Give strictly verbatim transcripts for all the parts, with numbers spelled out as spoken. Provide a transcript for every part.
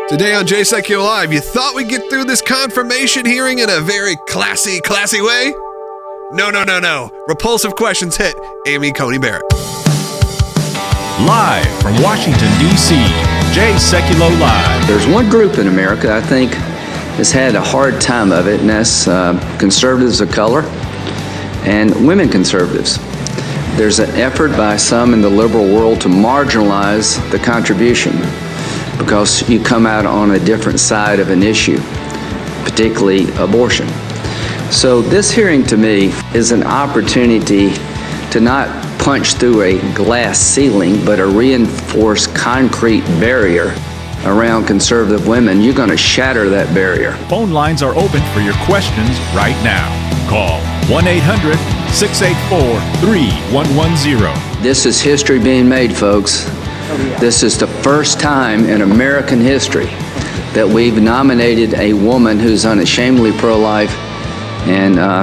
Today on Jay Sekulow Live, you thought we'd get through this confirmation hearing in a very classy, classy way? No, no, no, no. Repulsive questions hit Amy Coney Barrett. Live from Washington, D C, Jay Sekulow Live. There's one group in America I think has had a hard time of it, and that's uh, conservatives of color and women conservatives. There's an effort by some in the liberal world to marginalize the contribution because you come out on a different side of an issue, particularly abortion. So this hearing to me is an opportunity to not punch through a glass ceiling, but a reinforced concrete barrier around conservative women. You're going to shatter that barrier. Phone lines are open for your questions right now. Call one eight hundred, six eight four, three one one zero. This is history being made, folks. This is the first time in American history that we've nominated a woman who's unashamedly pro-life and uh,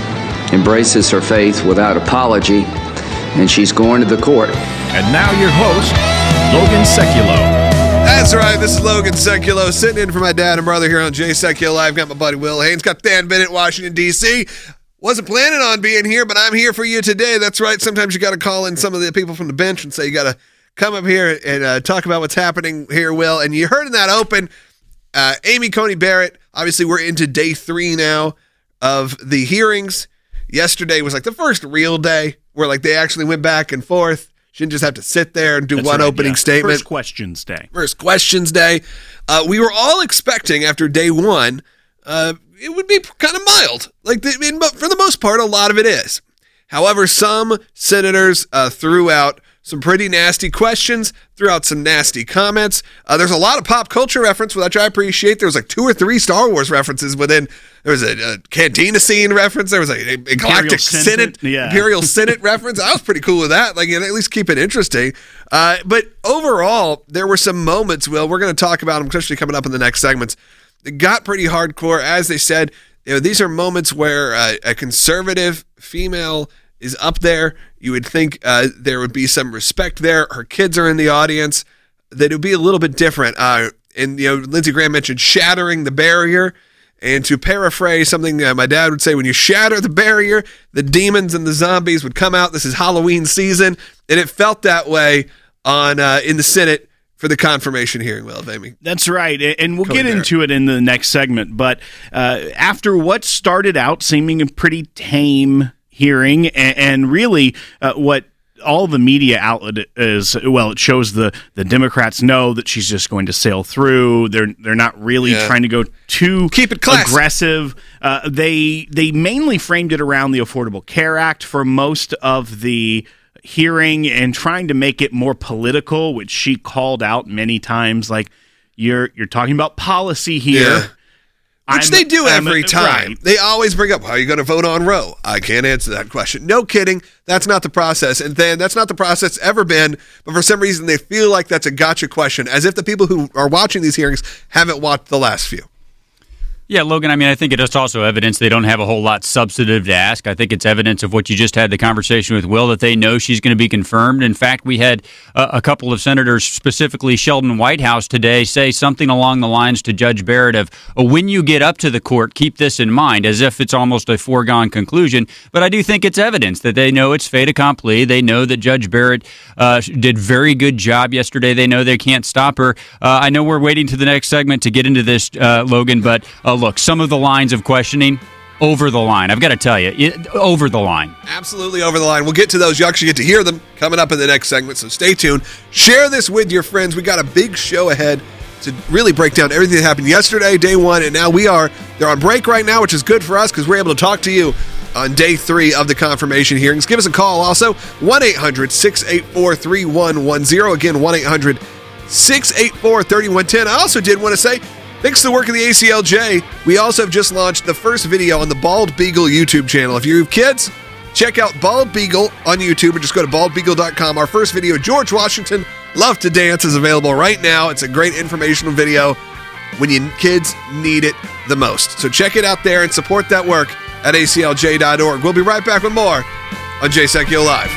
embraces her faith without apology, and she's going to the court. And now your host, Logan Sekulow. That's right, this is Logan Sekulow, sitting in for my dad and brother here on Jay Sekulow Live. Got my buddy Will Haynes, got Dan Bennett, Washington, D C Wasn't planning on being here, but I'm here for you today. That's right, sometimes you got to call in some of the people from the bench and say you got to come up here and uh, talk about what's happening here, Will. And you heard in that open, uh, Amy Coney Barrett, obviously we're into day three now of the hearings. Yesterday was like the first real day where like they actually went back and forth. She didn't just have to sit there and do That's one right, opening yeah. statement. First questions day. First questions day. Uh, we were all expecting after day one, uh, it would be kind of mild. Like, the, I mean, but for the most part, a lot of it is. However, some senators uh, threw out some pretty nasty questions, threw out some nasty comments. Uh, there's a lot of pop culture reference, which I appreciate. There was like two or three Star Wars references within. There was a, a cantina scene reference. There was a, a Galactic Senate, Senate yeah. Imperial Senate reference. I was pretty cool with that. Like, you know, at least keep it interesting. Uh, but overall, there were some moments, Will, we're going to talk about them, especially coming up in the next segments. It got pretty hardcore. As they said, you know, these are moments where uh, a conservative female is up there. You would think uh, there would be some respect there. Her kids are in the audience. That it would be a little bit different. Uh, and, you know, Lindsey Graham mentioned shattering the barrier. And to paraphrase something uh, my dad would say, when you shatter the barrier, the demons and the zombies would come out. This is Halloween season. And it felt that way on uh, in the Senate for the confirmation hearing, Will, of Amy. That's right, and we'll Coney get into it in the next segment. But uh, after what started out seeming a pretty tame hearing, and, and really uh, what all the media outlet is, well, it shows the, the Democrats know that she's just going to sail through. They're they're not really yeah. trying to go too Keep it classy. aggressive. Uh, they they mainly framed it around the Affordable Care Act for most of the hearing and trying to make it more political, which she called out many times. Like, you're you're talking about policy here. Yeah. Which I'm, they do every I'm, time. Right. They always bring up, how are you going to vote on Roe? I can't answer that question. No kidding. That's not the process. And then that's not the process ever been. But for some reason, they feel like that's a gotcha question, as if the people who are watching these hearings haven't watched the last few. Yeah, Logan, I mean, I think it's also evidence they don't have a whole lot substantive to ask. I think it's evidence of what you just had the conversation with Will, that they know she's going to be confirmed. In fact, we had uh, a couple of senators, specifically Sheldon Whitehouse today, say something along the lines to Judge Barrett of, oh, when you get up to the court, keep this in mind, as if it's almost a foregone conclusion. But I do think it's evidence that they know it's fait accompli. They know that Judge Barrett uh, did very good job yesterday. They know they can't stop her. Uh, I know we're waiting to the next segment to get into this, uh, Logan, but uh, look, some of the lines of questioning, over the line. I've got to tell you, it, over the line. Absolutely over the line. We'll get to those. You actually get to hear them coming up in the next segment, so stay tuned. Share this with your friends. We got a big show ahead to really break down everything that happened yesterday, day one, and now we are, they're on break right now, which is good for us because we're able to talk to you on day three of the confirmation hearings. Give us a call also, one eight hundred, six eight four, three one one zero. Again, one eight hundred, six eight four, three one one zero. I also did want to say, thanks to the work of the A C L J, we also have just launched the first video on the Bald Beagle YouTube channel. If you have kids, check out Bald Beagle on YouTube or just go to bald beagle dot com. Our first video, George Washington, Love to Dance, is available right now. It's a great informational video when your kids need it the most. So check it out there and support that work at A C L J dot org. We'll be right back with more on Jay Sekulow Live.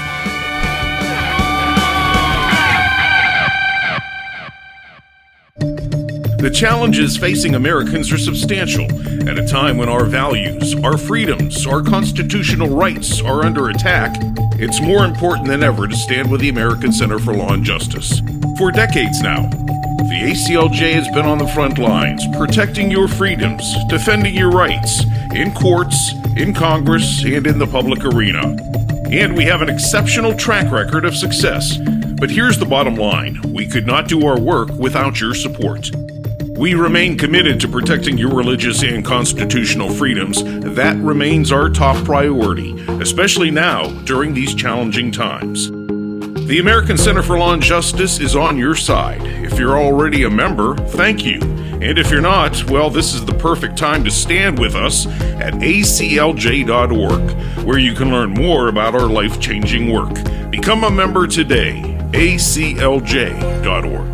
The challenges facing Americans are substantial at a time when our values, our freedoms, our constitutional rights are under attack. It's more important than ever to stand with the American Center for Law and Justice. For decades now, the A C L J has been on the front lines, protecting your freedoms, defending your rights, in courts, in Congress, and in the public arena. And we have an exceptional track record of success. But here's the bottom line. We could not do our work without your support. We remain committed to protecting your religious and constitutional freedoms. That remains our top priority, especially now during these challenging times. The American Center for Law and Justice is on your side. If you're already a member, thank you. And if you're not, well, this is the perfect time to stand with us at A C L J dot org, where you can learn more about our life-changing work. Become a member today, A C L J dot org.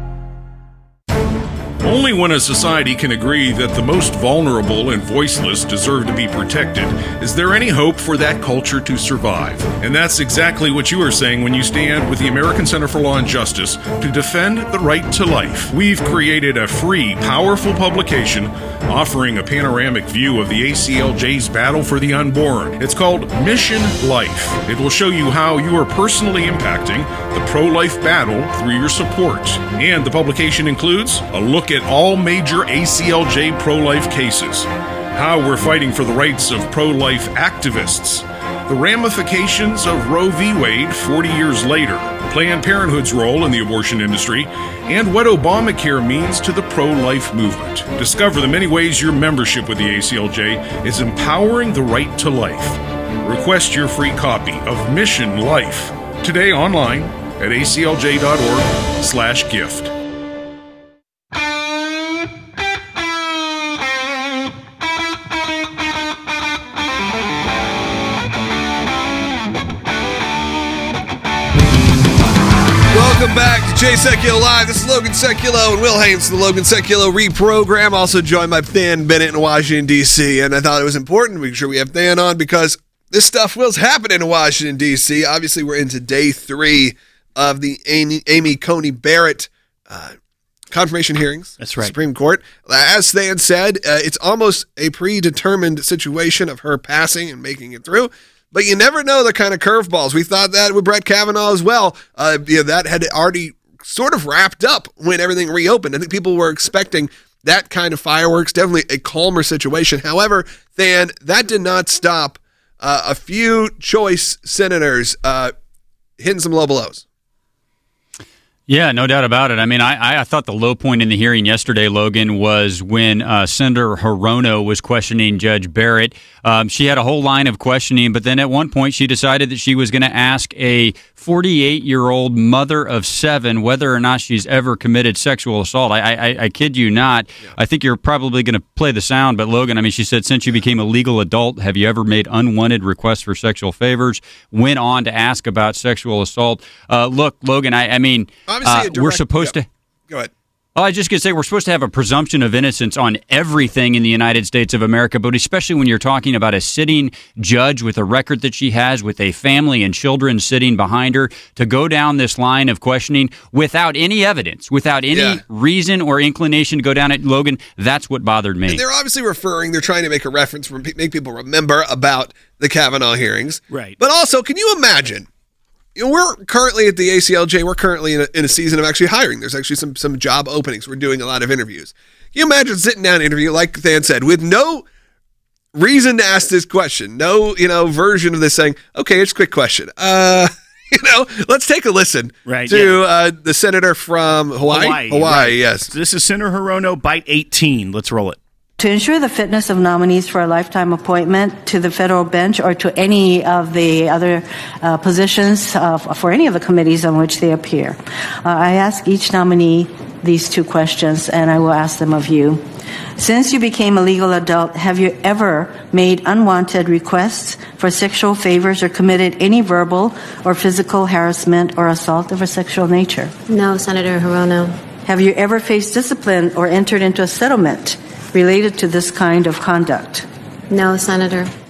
Only when a society can agree that the most vulnerable and voiceless deserve to be protected is there any hope for that culture to survive. And that's exactly what you are saying when you stand with the American Center for Law and Justice to defend the right to life. We've created a free, powerful publication offering a panoramic view of the A C L J's battle for the unborn. It's called Mission Life. It will show you how you are personally impacting the pro-life battle through your support. And the publication includes a look at all major A C L J pro-life cases, how we're fighting for the rights of pro-life activists, the ramifications of Roe v. Wade forty years later, Planned Parenthood's role in the abortion industry, and what Obamacare means to the pro-life movement. Discover the many ways your membership with the A C L J is empowering the right to life. Request your free copy of Mission Life today online at A C L J dot org slash gift. Welcome back to Jay Sekulow Live. This is Logan Sekulow and Will Haynes, the Logan Sekulow reprogram. Also joined by Than Bennett in Washington, D C And I thought it was important to make sure we have Than on because this stuff was happening in Washington, D C Obviously, we're into day three of the Amy, Amy Coney Barrett uh, confirmation hearings. That's right. Supreme Court. As Than said, uh, it's almost a predetermined situation of her passing and making it through. But you never know the kind of curveballs. We thought that with Brett Kavanaugh as well. Uh, you know, that had already sort of wrapped up when everything reopened. I think people were expecting that kind of fireworks, definitely a calmer situation. However, Than, that did not stop uh, a few choice senators uh, hitting some low blows. Yeah, no doubt about it. I mean, I, I thought the low point in the hearing yesterday, Logan, was when uh, Senator Hirono was questioning Judge Barrett. Um, she had a whole line of questioning, but then at one point she decided that she was going to ask a forty-eight-year-old mother of seven whether or not she's ever committed sexual assault. I, I, I kid you not. Yeah. I think you're probably going to play the sound, but Logan, I mean, she said, since you became a legal adult, have you ever made unwanted requests for sexual favors? Went on to ask about sexual assault. Uh, look, Logan, I, I mean... Uh, direct, we're supposed yeah. to. Go ahead. Well, I just could say we're supposed to have a presumption of innocence on everything in the United States of America, but especially when you're talking about a sitting judge with a record that she has, with a family and children sitting behind her, to go down this line of questioning without any evidence, without any yeah. reason or inclination to go down it, Logan, that's what bothered me. And they're obviously referring, they're trying to make a reference, make people remember about the Kavanaugh hearings. Right. But also, can you imagine? You know, we're currently at the A C L J, we're currently in a, in a season of actually hiring. There's actually some some job openings. We're doing a lot of interviews. Can you imagine sitting down an interview, like Than said, with no reason to ask this question, no, you know, version of this saying, okay, it's a quick question. Uh, you know, let's take a listen right, to yeah. uh, the senator from Hawaii. Hawaii, Hawaii right. yes. So this is Senator Hirono, bite eighteen. Let's roll it. To ensure the fitness of nominees for a lifetime appointment to the federal bench or to any of the other uh, positions uh, for any of the committees on which they appear, uh, I ask each nominee these two questions, and I will ask them of you. Since you became a legal adult, have you ever made unwanted requests for sexual favors or committed any verbal or physical harassment or assault of a sexual nature? No, Senator Hirono. Have you ever faced discipline or entered into a settlement related to this kind of conduct? No, Senator.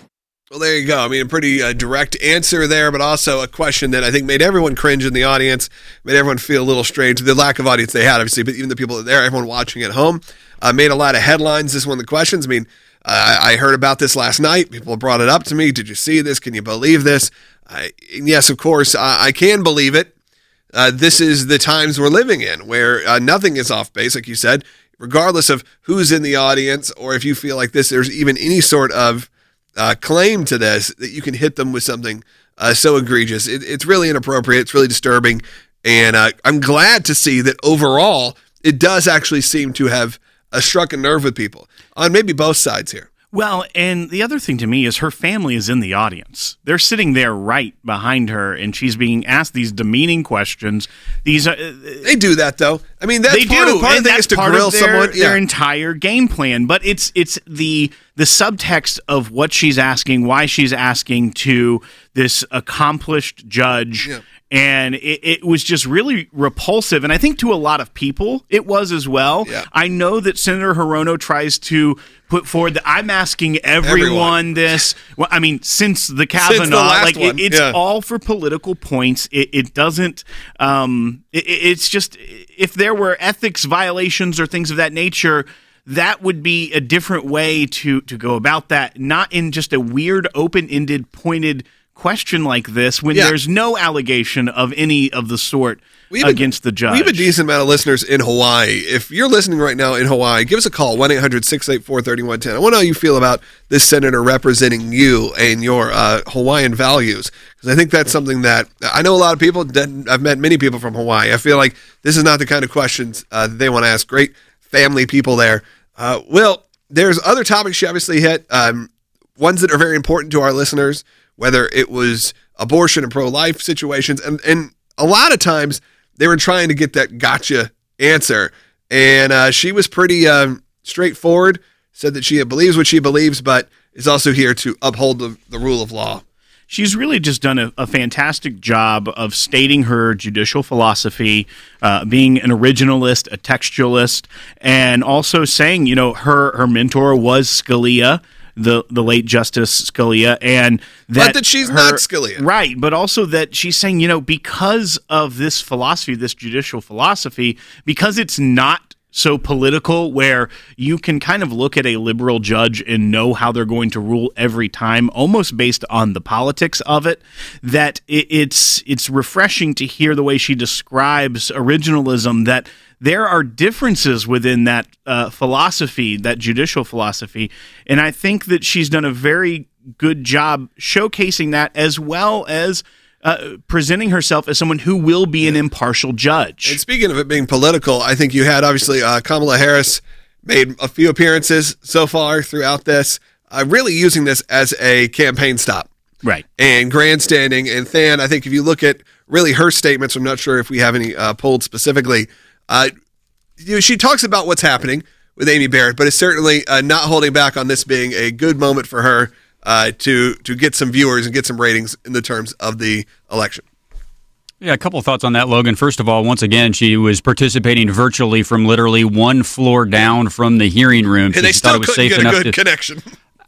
Well, there you go. I mean, a pretty uh, direct answer there, but also a question that I think made everyone cringe in the audience, made everyone feel a little strange. The lack of audience they had, obviously, but even the people there, everyone watching at home, uh, made a lot of headlines. This is one of the questions. I mean, uh, I heard about this last night. People brought it up to me. Did you see this? Can you believe this? I, yes, of course, I, I can believe it. Uh, this is the times we're living in, where uh, nothing is off base, like you said, regardless of who's in the audience, or if you feel like this, there's even any sort of uh, claim to this, that you can hit them with something uh, so egregious. It, it's really inappropriate. It's really disturbing. And uh, I'm glad to see that overall, it does actually seem to have uh, struck a nerve with people on maybe both sides here. Well, and the other thing to me is her family is in the audience. They're sitting there right behind her, and she's being asked these demeaning questions. These uh, They do that, though. I mean, that's they part do, of, part and of the thing that's is to part grill of their, someone. Yeah. their entire game plan. But it's it's the the subtext of what she's asking, why she's asking to this accomplished judge. Yeah. And it, it was just really repulsive. And I think to a lot of people, it was as well. Yeah. I know that Senator Hirono tries to put forward that I'm asking everyone, everyone. this. Well, I mean, since the Kavanaugh, since the last like one. It, it's yeah. all for political points. It, it doesn't, um, it, it's just, if there were ethics violations or things of that nature, that would be a different way to, to go about that, not in just a weird, open-ended, pointed question like this when yeah. there's no allegation of any of the sort against a, the judge. We have a decent amount of listeners in Hawaii. If you're listening right now in Hawaii, give us a call, one eight hundred six eight four three one one zero. I want to know how you feel about this senator representing you and your uh, Hawaiian values, because I think that's something that I know a lot of people, I've met many people from Hawaii. I feel like this is not the kind of questions uh, that they want to ask. Great family people there. Uh, Will, there's other topics she obviously hit, um, ones that are very important to our listeners, whether it was abortion and pro-life situations. And, and a lot of times they were trying to get that gotcha answer. And uh, she was pretty um, straightforward, said that she believes what she believes, but is also here to uphold the, the rule of law. She's really just done a, a fantastic job of stating her judicial philosophy, uh, being an originalist, a textualist, and also saying, you know, her, her mentor was Scalia, the the late Justice Scalia, and that, but that she's her, not Scalia. Right, but also that she's saying, you know, because of this philosophy, this judicial philosophy, because it's not so political where you can kind of look at a liberal judge and know how they're going to rule every time, almost based on the politics of it, that it, it's it's refreshing to hear the way she describes originalism, that there are differences within that uh, philosophy, that judicial philosophy, and I think that she's done a very good job showcasing that, as well as uh, presenting herself as someone who will be an impartial judge. And speaking of it being political, I think you had, obviously, uh, Kamala Harris made a few appearances so far throughout this, uh, really using this as a campaign stop. Right. And grandstanding. And Than, I think if you look at really her statements, I'm not sure if we have any uh, pulled specifically, Uh, you know, she talks about what's happening with Amy Barrett, but is certainly uh, not holding back on this being a good moment for her uh, to to get some viewers and get some ratings in the terms of the election. Yeah, a couple of thoughts on that, Logan. First of all, once again, she was participating virtually from literally one floor down from the hearing room. And she they still thought it was couldn't safe get a enough good to- connection.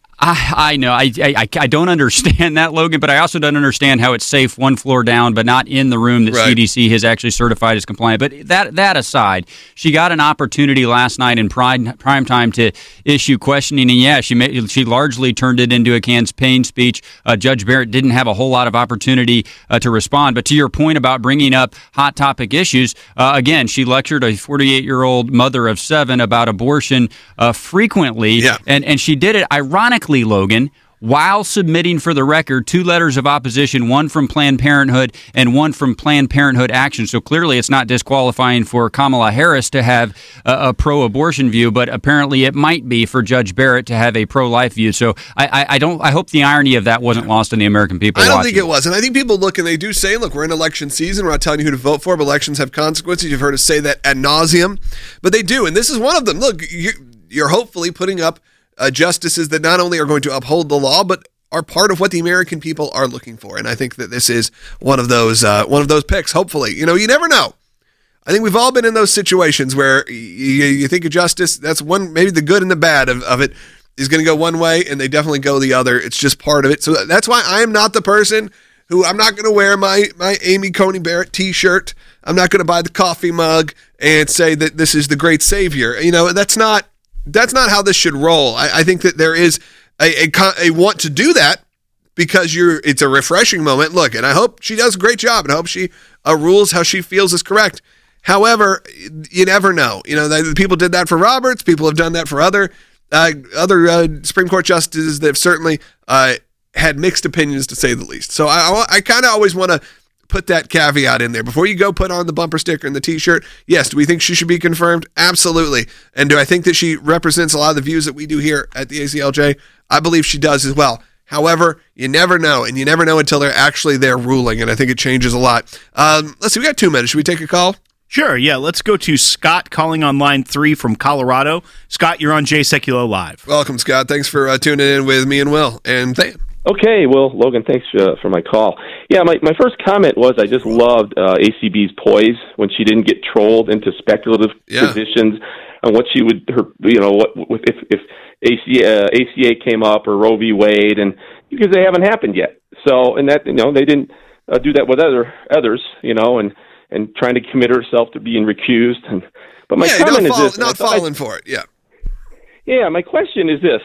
I, I know. I, I I don't understand that, Logan, but I also don't understand how it's safe one floor down, but not in the room that right. C D C has actually certified as compliant. But that that aside, she got an opportunity last night in prime, prime time to issue questioning, and yeah, she made, she largely turned it into a campaign speech. Uh, Judge Barrett didn't have a whole lot of opportunity uh, to respond. But to your point about bringing up hot topic issues, uh, again, she lectured a forty-eight-year-old mother of seven about abortion uh, frequently, yeah. and and she did it ironically, Logan, while submitting for the record two letters of opposition, one from Planned Parenthood and one from Planned Parenthood Action. So clearly it's not disqualifying for Kamala Harris to have a, a pro-abortion view, but apparently it might be for Judge Barrett to have a pro-life view. So I, I, I don't. I hope the irony of that wasn't lost on the American people. I don't watching. think it was. And I think people look and they do say, look, we're in election season. We're not telling you who to vote for, but elections have consequences. You've heard us say that ad nauseum. But they do, and this is one of them. Look, you, you're hopefully putting up Uh, justices that not only are going to uphold the law, but are part of what the American people are looking for. And I think that this is one of those uh, one of those picks, hopefully. You know, you never know. I think we've all been in those situations where you, you think of justice. That's one, maybe the good and the bad of, of it. is going to go one way and they definitely go the other. It's just part of it. So that's why I am not the person who I'm not going to wear my, my Amy Coney Barrett t-shirt. I'm not going to buy the coffee mug and say that this is the great savior. You know, that's not, that's not how this should roll. I, I think that there is a, a, a want to do that because you're, it's a refreshing moment. Look, and I hope she does a great job and I hope she uh, rules how she feels is correct. However, you never know. You know, the, people did that for Roberts. People have done that for other uh, other uh, Supreme Court justices that have certainly uh, had mixed opinions, to say the least. So I, I kind of always want to put that caveat in there. Before you go put on the bumper sticker and the T-shirt, yes, do we think she should be confirmed? Absolutely. And do I think that she represents a lot of the views that we do here at the A C L J? I believe she does as well. However, you never know, and you never know until they're actually there ruling, and I think it changes a lot. Um, let's see, we got two minutes. Should we take a call? Sure, yeah. Let's go to Scott calling on line three from Colorado. Scott, you're on Jay Sekulow Live. Welcome, Scott. Thanks for uh, tuning in with me and Will and Than. Okay, well, Logan, thanks uh, for my call. Yeah, my, my first comment was I just loved uh, A C B's poise when she didn't get trolled into speculative yeah. positions on what she would, her, you know, what if if A C, uh, A C A came up or Roe v. Wade, and because they haven't happened yet. So, and that, you know, they didn't uh, do that with other others, you know, and. and trying to commit herself to being recused. And, but my yeah, comment not fall, is this. Not falling I, for it, yeah. Yeah, my question is this.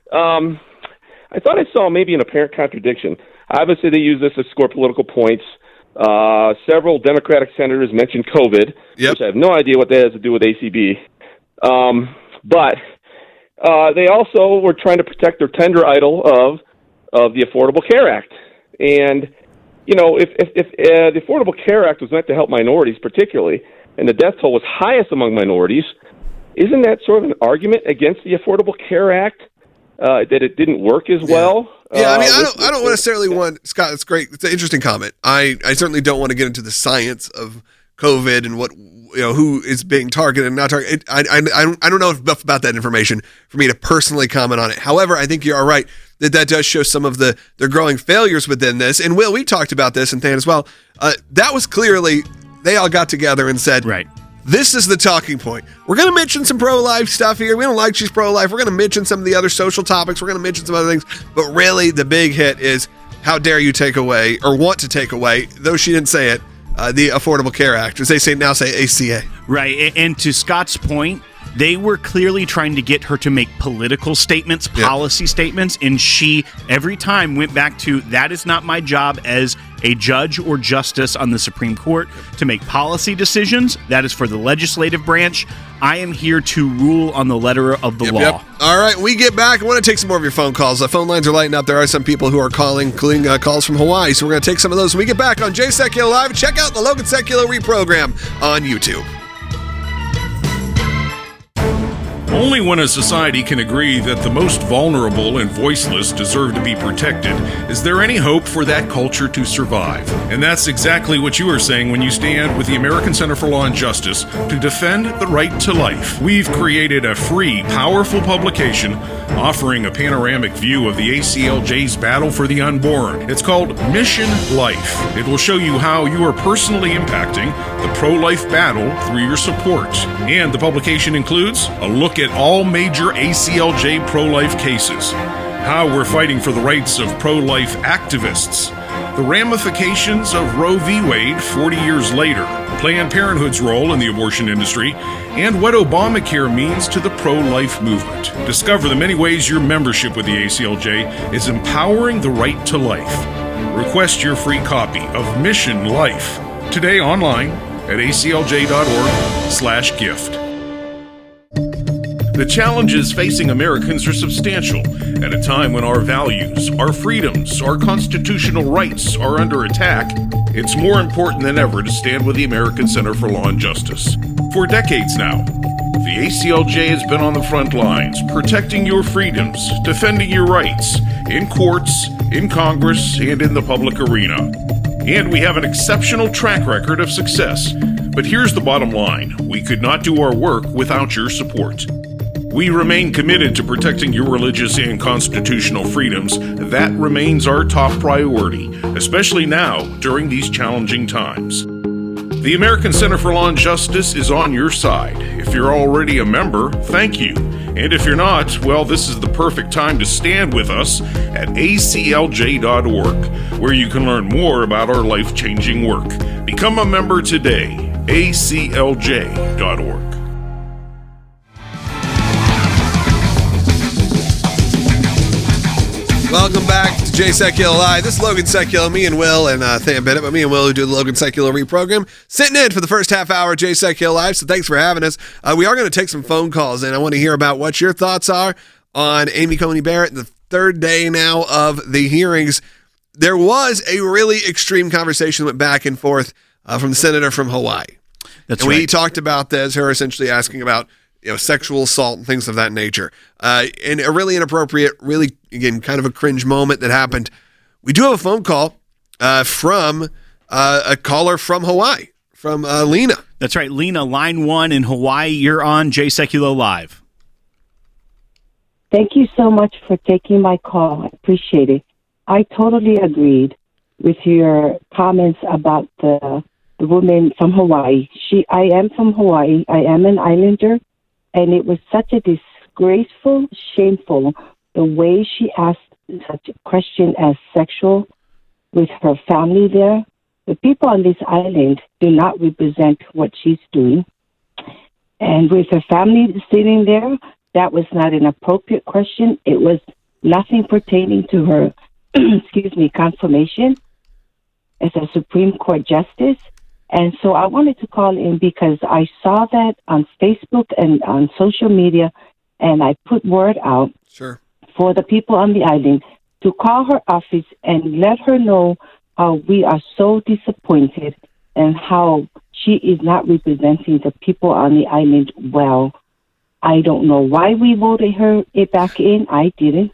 Um, I thought I saw maybe an apparent contradiction. Obviously, they use this to score political points. Uh, several Democratic senators mentioned COVID, yep. which I have no idea what that has to do with A C B. Um, but uh, they also were trying to protect their tender idol of of the Affordable Care Act. And you know, if if, if uh, the Affordable Care Act was meant to help minorities particularly, and the death toll was highest among minorities, isn't that sort of an argument against the Affordable Care Act, uh, that it didn't work as yeah. well? Yeah, I mean, uh, I with, don't, I don't with, necessarily yeah. want, Scott, it's great. It's an interesting comment. I, I certainly don't want to get into the science of COVID and what, you know, who is being targeted and not targeted. I, I, I, don't, I don't know enough about that information for me to personally comment on it. However, I think you are right that that does show some of the, the growing failures within this. And Will, we talked about this and Than as well. Uh, that was clearly, they all got together and said, right. This is the talking point. We're going to mention some pro-life stuff here. We don't like she's pro-life. We're going to mention some of the other social topics. We're going to mention some other things. But really, the big hit is how dare you take away or want to take away, though she didn't say it, uh, the Affordable Care Act, as they say now say A C A. Right. And to Scott's point, they were clearly trying to get her to make political statements, policy yep. statements, and she every time went back to, that is not my job as a judge or justice on the Supreme Court to make policy decisions. That is for the legislative branch. I am here to rule on the letter of the yep, law. Yep. All right, we get back. I want to take some more of your phone calls. The phone lines are lighting up. There are some people who are calling, including uh, calls from Hawaii, so we're going to take some of those when we get back on Jay Sekulow Live. Check out the Logan Sekulow reprogram on YouTube. Only when a society can agree that the most vulnerable and voiceless deserve to be protected is there any hope for that culture to survive. And that's exactly what you are saying when you stand with the American Center for Law and Justice to defend the right to life. We've created a free, powerful publication offering a panoramic view of the A C L J's battle for the unborn. It's called Mission Life. It will show you how you are personally impacting the pro-life battle through your support. And the publication includes a look at all major A C L J pro-life cases, how we're fighting for the rights of pro-life activists, the ramifications of Roe v. Wade forty years later, Planned Parenthood's role in the abortion industry, and what Obamacare means to the pro-life movement. Discover the many ways your membership with the A C L J is empowering the right to life. Request your free copy of Mission Life today online at A C L J dot org slash gift. The challenges facing Americans are substantial at a time when our values, our freedoms, our constitutional rights are under attack. It's more important than ever to stand with the American Center for Law and Justice. For decades now, the A C L J has been on the front lines, protecting your freedoms, defending your rights, in courts, in Congress, and in the public arena. And we have an exceptional track record of success. But here's the bottom line. We could not do our work without your support. We remain committed to protecting your religious and constitutional freedoms. That remains our top priority, especially now during these challenging times. The American Center for Law and Justice is on your side. If you're already a member, thank you. And if you're not, well, this is the perfect time to stand with us at A C L J dot org, where you can learn more about our life-changing work. Become a member today, A C L J dot org. Welcome back to Jay Sekulow Live. This is Logan Sekulow, me and Will, and uh, Tham Bennett, but me and Will who do the Logan Sekulow reprogram, sitting in for the first half hour of Jay Sekulow Live, so thanks for having us. Uh, we are going to take some phone calls, and I want to hear about what your thoughts are on Amy Coney Barrett, the third day now of the hearings. There was a really extreme conversation that went back and forth uh, from the senator from Hawaii. That's and right. we talked about this, her essentially asking about you know, sexual assault and things of that nature. Uh, and a really inappropriate, really, again, kind of a cringe moment that happened. We do have a phone call uh, from uh, a caller from Hawaii, from uh, Lena. That's right. Lena, line one in Hawaii. You're on Jay Sekulow Live. Thank you so much for taking my call. I appreciate it. I totally agreed with your comments about the the woman from Hawaii. She, I am from Hawaii. I am an islander. And it was such a disgraceful, shameful, the way she asked such a question as sexual with her family there. The people on this island do not represent what she's doing. And with her family sitting there, that was not an appropriate question. It was nothing pertaining to her, excuse me, confirmation as a Supreme Court justice. And so I wanted to call in because I saw that on Facebook and on social media, and I put word out sure. for the people on the island to call her office and let her know how we are so disappointed and how she is not representing the people on the island well. I don't know why we voted her it back in. I didn't.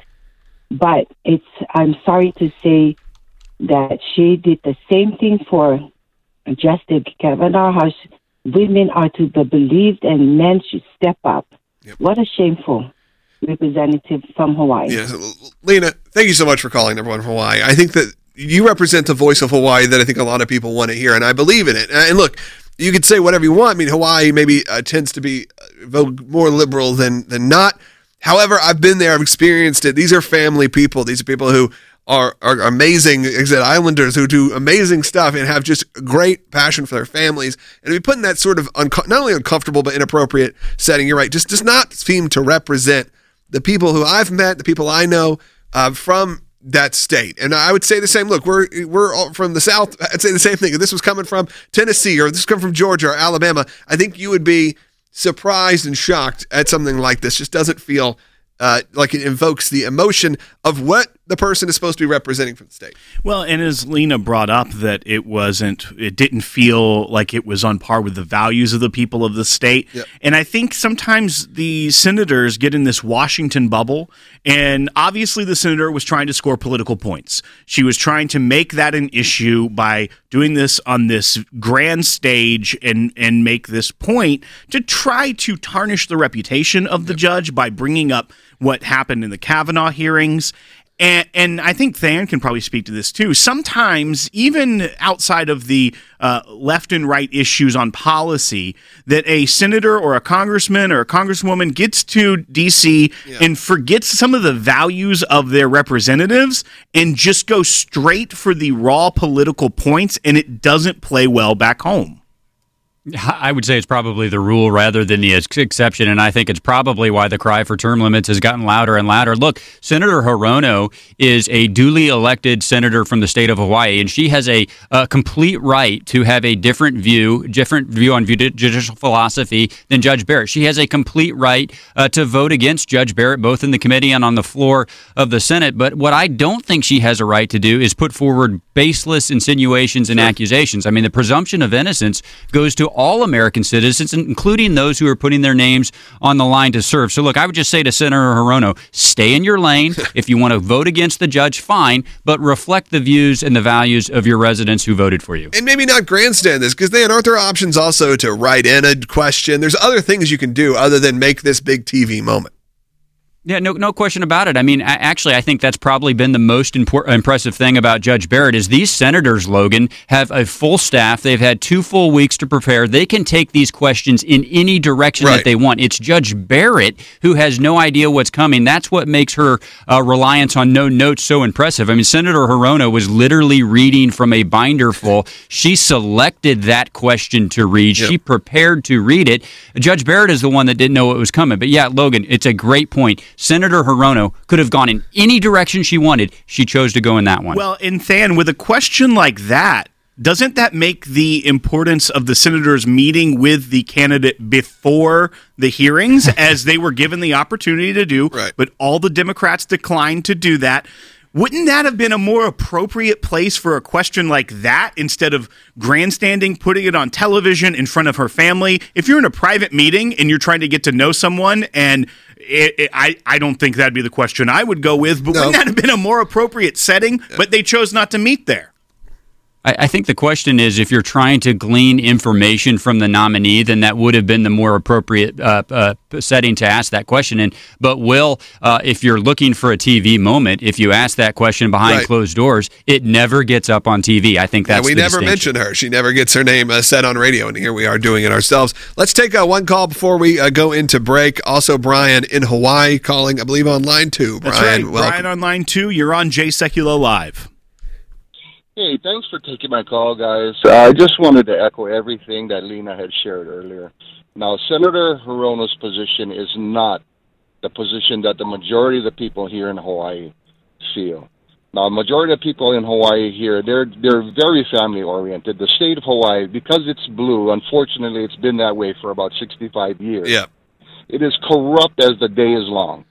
But it's I'm sorry to say that she did the same thing for Justice Kavanaugh, how women are to be believed and men should step up. Yep. What a shameful representative from Hawaii. Yes. Lena, thank you so much for calling everyone from Hawaii. I think that you represent the voice of Hawaii that I think a lot of people want to hear, and I believe in it. And look, you could say whatever you want. I mean, Hawaii maybe uh, tends to be uh, more liberal than, than not. However, I've been there. I've experienced it. These are family people. These are people who Are, are amazing, like I said, islanders who do amazing stuff and have just great passion for their families. And to be put in that sort of unco- not only uncomfortable but inappropriate setting, you're right, just does not seem to represent the people who I've met, the people I know uh, from that state. And I would say the same. Look, we're we're all from the South. I'd say the same thing. If this was coming from Tennessee or this was coming from Georgia or Alabama, I think you would be surprised and shocked at something like this. Just doesn't feel Uh, like it invokes the emotion of what the person is supposed to be representing for the state. Well, and as Lena brought up, that it wasn't, it didn't feel like it was on par with the values of the people of the state. Yep. And I think sometimes the senators get in this Washington bubble, and obviously the senator was trying to score political points. She was trying to make that an issue by doing this on this grand stage and, and make this point to try to tarnish the reputation of the yep. judge by bringing up what happened in the Kavanaugh hearings. And, and I think Than can probably speak to this too. Sometimes, even outside of the uh, left and right issues on policy, that a senator or a congressman or a congresswoman gets to D C yeah. and forgets some of the values of their representatives and just goes straight for the raw political points, and it doesn't play well back home. I would say it's probably the rule rather than the ex- exception, and I think it's probably why the cry for term limits has gotten louder and louder. Look, Senator Hirono is a duly elected senator from the state of Hawaii, and she has a, a complete right to have a different view, different view on judicial philosophy than Judge Barrett. She has a complete right uh, to vote against Judge Barrett, both in the committee and on the floor of the Senate. But what I don't think she has a right to do is put forward baseless insinuations and accusations. I mean, the presumption of innocence goes to all American citizens, including those who are putting their names on the line to serve. So, look, I would just say to Senator Hirono, stay in your lane. If you want to vote against the judge, fine, but reflect the views and the values of your residents who voted for you. And maybe not grandstand this, because then aren't there options also to write in a question? There's other things you can do other than make this big T V moment. Yeah, no, no question about it. I mean, I, actually, I think that's probably been the most impor- impressive thing about Judge Barrett is these senators, Logan, have a full staff. They've had two full weeks to prepare. They can take these questions in any direction right. that they want. It's Judge Barrett who has no idea what's coming. That's what makes her uh, reliance on no notes so impressive. I mean, Senator Hirono was literally reading from a binder full. She selected that question to read. Yep. She prepared to read it. Judge Barrett is the one that didn't know what was coming. But yeah, Logan, it's a great point. Senator Hirono could have gone in any direction she wanted. She chose to go in that one. Well, and Than, with a question like that, doesn't that make the importance of the senators meeting with the candidate before the hearings, as they were given the opportunity to do, right. but all the Democrats declined to do that? Wouldn't that have been a more appropriate place for a question like that instead of grandstanding, putting it on television in front of her family? If you're in a private meeting and you're trying to get to know someone, and it, it, I, I don't think that'd be the question I would go with, but no. Wouldn't that have been a more appropriate setting? Yeah. But they chose not to meet there. I, I think the question is, if you're trying to glean information from the nominee, then that would have been the more appropriate uh, uh, setting to ask that question. And but Will, uh, if you're looking for a T V moment, if you ask that question behind right. closed doors, it never gets up on T V. I think that's yeah, we the never mention her. She never gets her name uh, said on radio, and here we are doing it ourselves. Let's take uh, one call before we uh, go into break. Also, Brian in Hawaii calling, I believe, on line two. That's Brian, right. welcome. Brian on line two. You're on Jay Sekulow Live. Hey, thanks for taking my call, guys. Uh, I just wanted to echo everything that Lena had shared earlier. Now, Senator Hirono's position is not the position that the majority of the people here in Hawaii feel. Now, majority of people in Hawaii here, they're they're very family-oriented. The state of Hawaii, because it's blue, unfortunately, it's been that way for about sixty-five years. Yeah. It is corrupt as the day is long.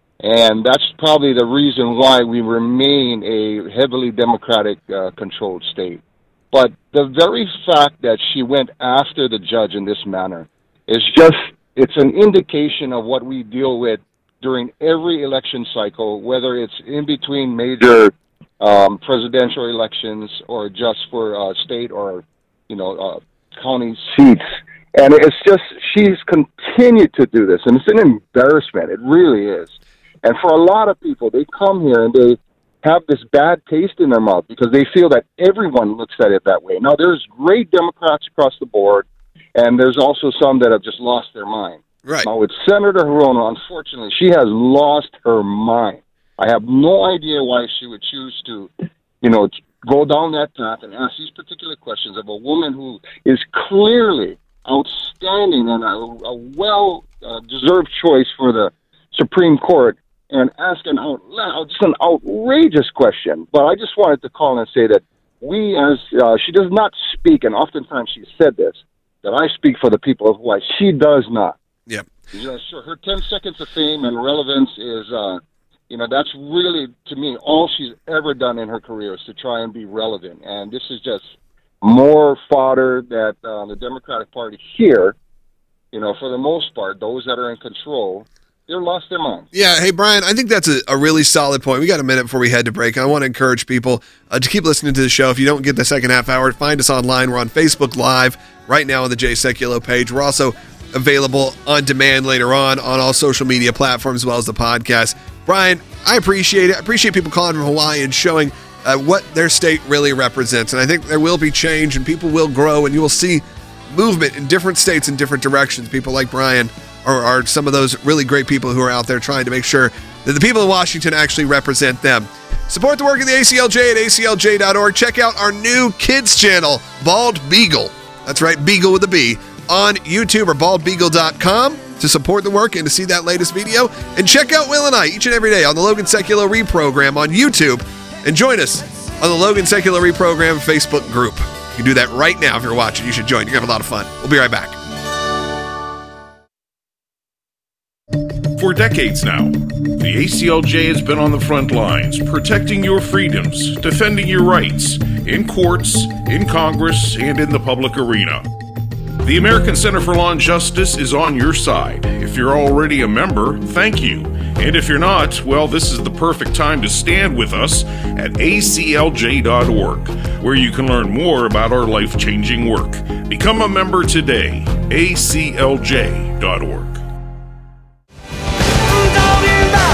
And that's probably the reason why we remain a heavily Democratic-controlled uh, state. But the very fact that she went after the judge in this manner is just, it's an indication of what we deal with during every election cycle, whether it's in between major um, presidential elections or just for uh, state or, you know, uh, county seats. And it's just, she's continued to do this, and it's an embarrassment. It really is. And for a lot of people, they come here and they have this bad taste in their mouth because they feel that everyone looks at it that way. Now, there's great Democrats across the board, and there's also some that have just lost their mind. Right. Now, with Senator Hirono, unfortunately, she has lost her mind. I have no idea why she would choose to, you know, go down that path and ask these particular questions of a woman who is clearly outstanding and a, a well-deserved uh, choice for the Supreme Court, and ask an out loud, just an outrageous question. But I just wanted to call and say that we, as uh, she does not speak, and oftentimes she said this, that I speak for the people of Hawaii. She does not. Yep. You know, sure, her ten seconds of fame and relevance is, uh, you know, that's really, to me, all she's ever done in her career is to try and be relevant. And this is just more fodder that uh, the Democratic Party here, you know, for the most part, those that are in control, they're lost their minds. Yeah. Hey, Brian, I think that's a, a really solid point. We got a minute before we head to break. I want to encourage people uh, to keep listening to the show. If you don't get the second half hour, find us online. We're on Facebook Live right now on the Jay Sekulow page. We're also available on demand later on on all social media platforms as well as the podcast. Brian, I appreciate it. I appreciate people calling from Hawaii and showing uh, what their state really represents. And I think there will be change and people will grow and you will see movement in different states in different directions. People like Brian Are, are some of those really great people who are out there trying to make sure that the people in Washington actually represent them. Support the work of the A C L J at A C L J dot org. Check out our new kids channel, Bald Beagle. That's right, Beagle with a B. On YouTube or bald beagle dot com to support the work and to see that latest video. And check out Will and I each and every day on the Logan Sekulow Reprogram on YouTube. And join us on the Logan Sekulow Reprogram Facebook group. You can do that right now if you're watching. You should join. You're going to have a lot of fun. We'll be right back. For decades now, the A C L J has been on the front lines, protecting your freedoms, defending your rights, in courts, in Congress, and in the public arena. The American Center for Law and Justice is on your side. If you're already a member, thank you. And if you're not, well, this is the perfect time to stand with us at A C L J dot org, where you can learn more about our life-changing work. Become a member today, A C L J dot org.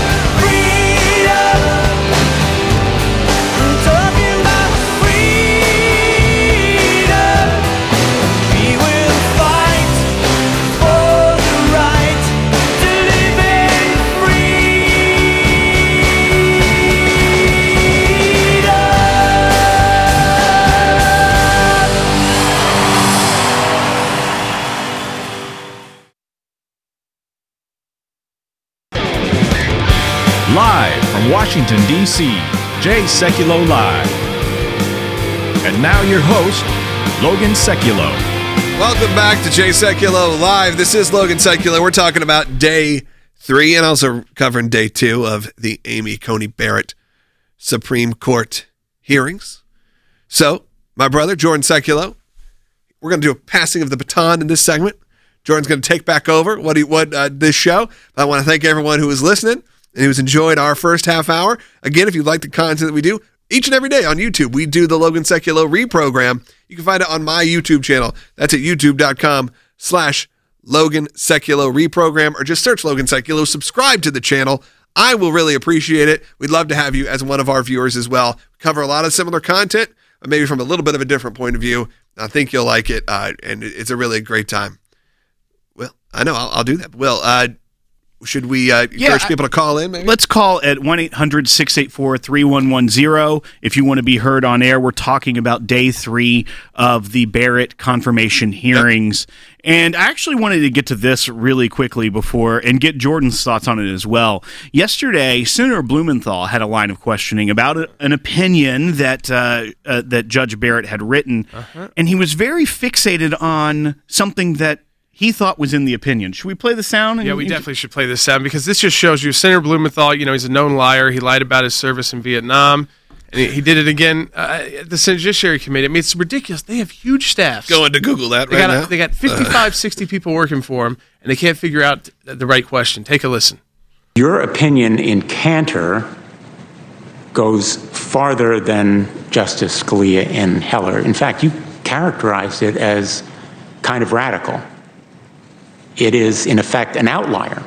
Live from Washington, D C, Jay Sekulow Live. And now your host, Logan Sekulow. Welcome back to Jay Sekulow Live. This is Logan Sekulow. We're talking about day three and also covering day two of the Amy Coney Barrett Supreme Court hearings. So, my brother, Jordan Sekulow, we're going to do a passing of the baton in this segment. Jordan's going to take back over what he, what uh, this show. I want to thank everyone who was listening and who's enjoyed our first half hour. Again, if you like the content that we do, each and every day on YouTube, we do the Logan Sekulow reprogram. You can find it on my YouTube channel. That's at youtube.com slash Logan Sekulow reprogram, or just search Logan Sekulow. Subscribe to the channel. I will really appreciate it. We'd love to have you as one of our viewers as well. We cover a lot of similar content, but maybe from a little bit of a different point of view. I think you'll like it, uh, and it's a really great time. Well, I know, I'll, I'll do that. Well, uh, should we uh, Yeah, encourage I- people to call in, maybe? Let's call at one eight hundred six eight four three one one zero if you want to be heard on air. We're talking about day three of the Barrett confirmation hearings. Yep. And I actually wanted to get to this really quickly before and get Jordan's thoughts on it as well. Yesterday, Senator Blumenthal had a line of questioning about a, an opinion that uh, uh, that Judge Barrett had written, uh-huh. and he was very fixated on something that he thought was in the opinion. Should we play the sound? Yeah, we definitely should play this sound because this just shows you Senator Blumenthal, you know, he's a known liar. He lied about his service in Vietnam, and he, he did it again uh, at the Senate Judiciary Committee. I mean, it's ridiculous. They have huge staffs. Going to Google that they right got, now. They got fifty-five, sixty people working for them, and they can't figure out the right question. Take a listen. Your opinion in Cantor goes farther than Justice Scalia in Heller. In fact, you characterized it as kind of radical. It is, in effect, an outlier.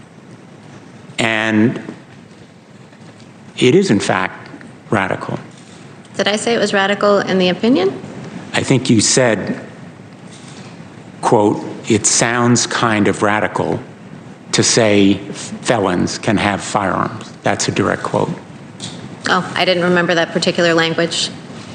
And it is, in fact, radical. Did I say it was radical in the opinion? I think you said, quote, it sounds kind of radical to say felons can have firearms. That's a direct quote. Oh, I didn't remember that particular language.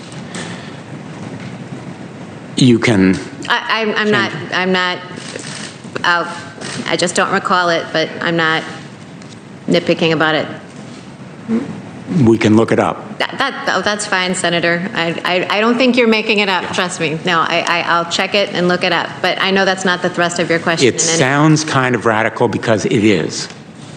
You can... I, I'm, I'm not, I'm not, I'll, I just don't recall it, but I'm not nitpicking about it. We can look it up. That, that oh, that's fine, Senator. I, I, I don't think you're making it up. Yeah. Trust me. No, I, I, I'll check it and look it up. But I know that's not the thrust of your question. It sounds kind of radical because it is.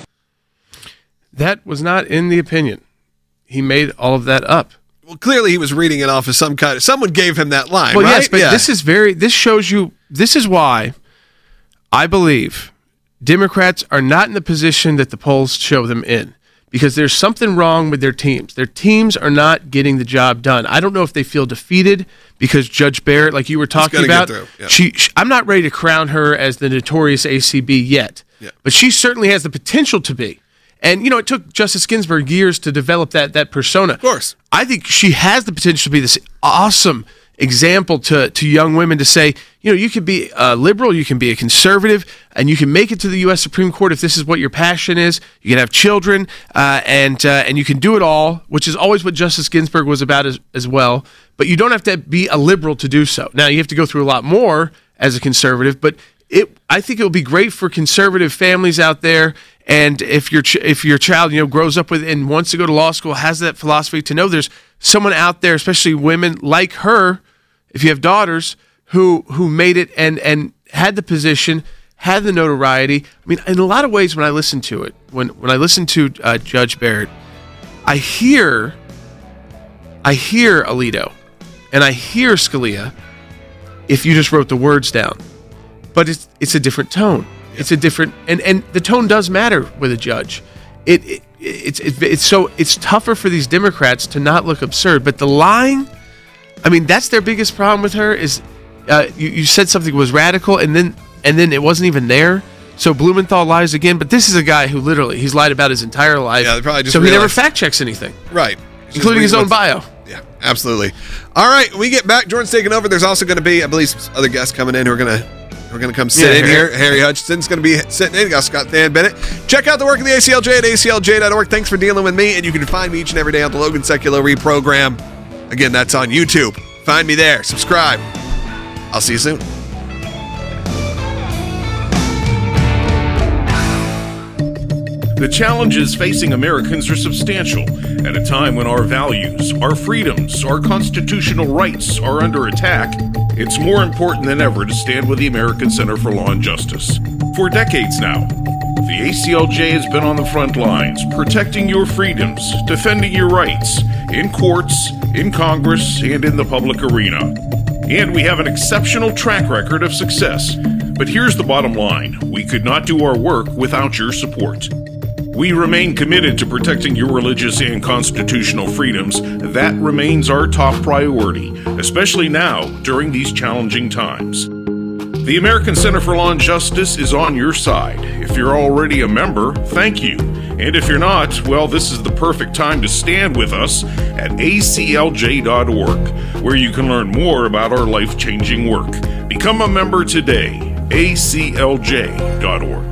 That was not in the opinion. He made all of that up. Well, clearly he was reading it off of some kind of, someone gave him that line, well, right? yes, but yeah. this is very, this shows you, this is why I believe Democrats are not in the position that the polls show them in, because there's something wrong with their teams. Their teams are not getting the job done. I don't know if they feel defeated because Judge Barrett, like you were talking about, yeah. she, she, I'm not ready to crown her as the notorious A C B yet, yeah. but she certainly has the potential to be. And, you know, it took Justice Ginsburg years to develop that that persona. Of course. I think she has the potential to be this awesome example to, to young women to say, you know, you can be a liberal, you can be a conservative, and you can make it to the U S Supreme Court if this is what your passion is. You can have children, uh, and uh, and you can do it all, which is always what Justice Ginsburg was about as, as well. But you don't have to be a liberal to do so. Now, you have to go through a lot more as a conservative, but it I think it will be great for conservative families out there. And if your ch- if your child, you know, grows up with and wants to go to law school, has that philosophy to know there's someone out there, especially women like her, if you have daughters, who who made it and and had the position, had the notoriety. I mean, in a lot of ways, when I listen to it, when when I listen to uh, Judge Barrett, I hear I hear Alito, and I hear Scalia. If you just wrote the words down, but it's it's a different tone. It's a different, and, and the tone does matter with a judge. It, it it's it, it's so it's tougher for these Democrats to not look absurd. But the lying, I mean, that's their biggest problem with her. Is uh, you you said something was radical, and then and then it wasn't even there. So Blumenthal lies again. But this is a guy who literally he's lied about his entire life. Yeah, they probably just so he never realized- fact checks anything, Right. including his own Just bio. Yeah, absolutely. All right, when we get back, Jordan's taking over. There's also going to be, I believe, some other guests coming in who are going to who are going to come sit Yeah, in Harry. here. Harry Hutchinson's going to be sitting in. You got Scott Van Bennett. Check out the work of the A C L J at A C L J dot org. Thanks for dealing with me, and you can find me each and every day on the Logan Sekulow reprogram. Again, that's on YouTube. Find me there. Subscribe. I'll see you soon. The challenges facing Americans are substantial at a time when our values, our freedoms, our constitutional rights are under attack. It's more important than ever to stand with the American Center for Law and Justice. For decades now, the A C L J has been on the front lines, protecting your freedoms, defending your rights, in courts, in Congress, and in the public arena. And we have an exceptional track record of success. But here's the bottom line. We could not do our work without your support. We remain committed to protecting your religious and constitutional freedoms. That remains our top priority, especially now during these challenging times. The American Center for Law and Justice is on your side. If you're already a member, thank you. And if you're not, well, this is the perfect time to stand with us at A C L J dot org, where you can learn more about our life-changing work. Become a member today, A C L J dot org.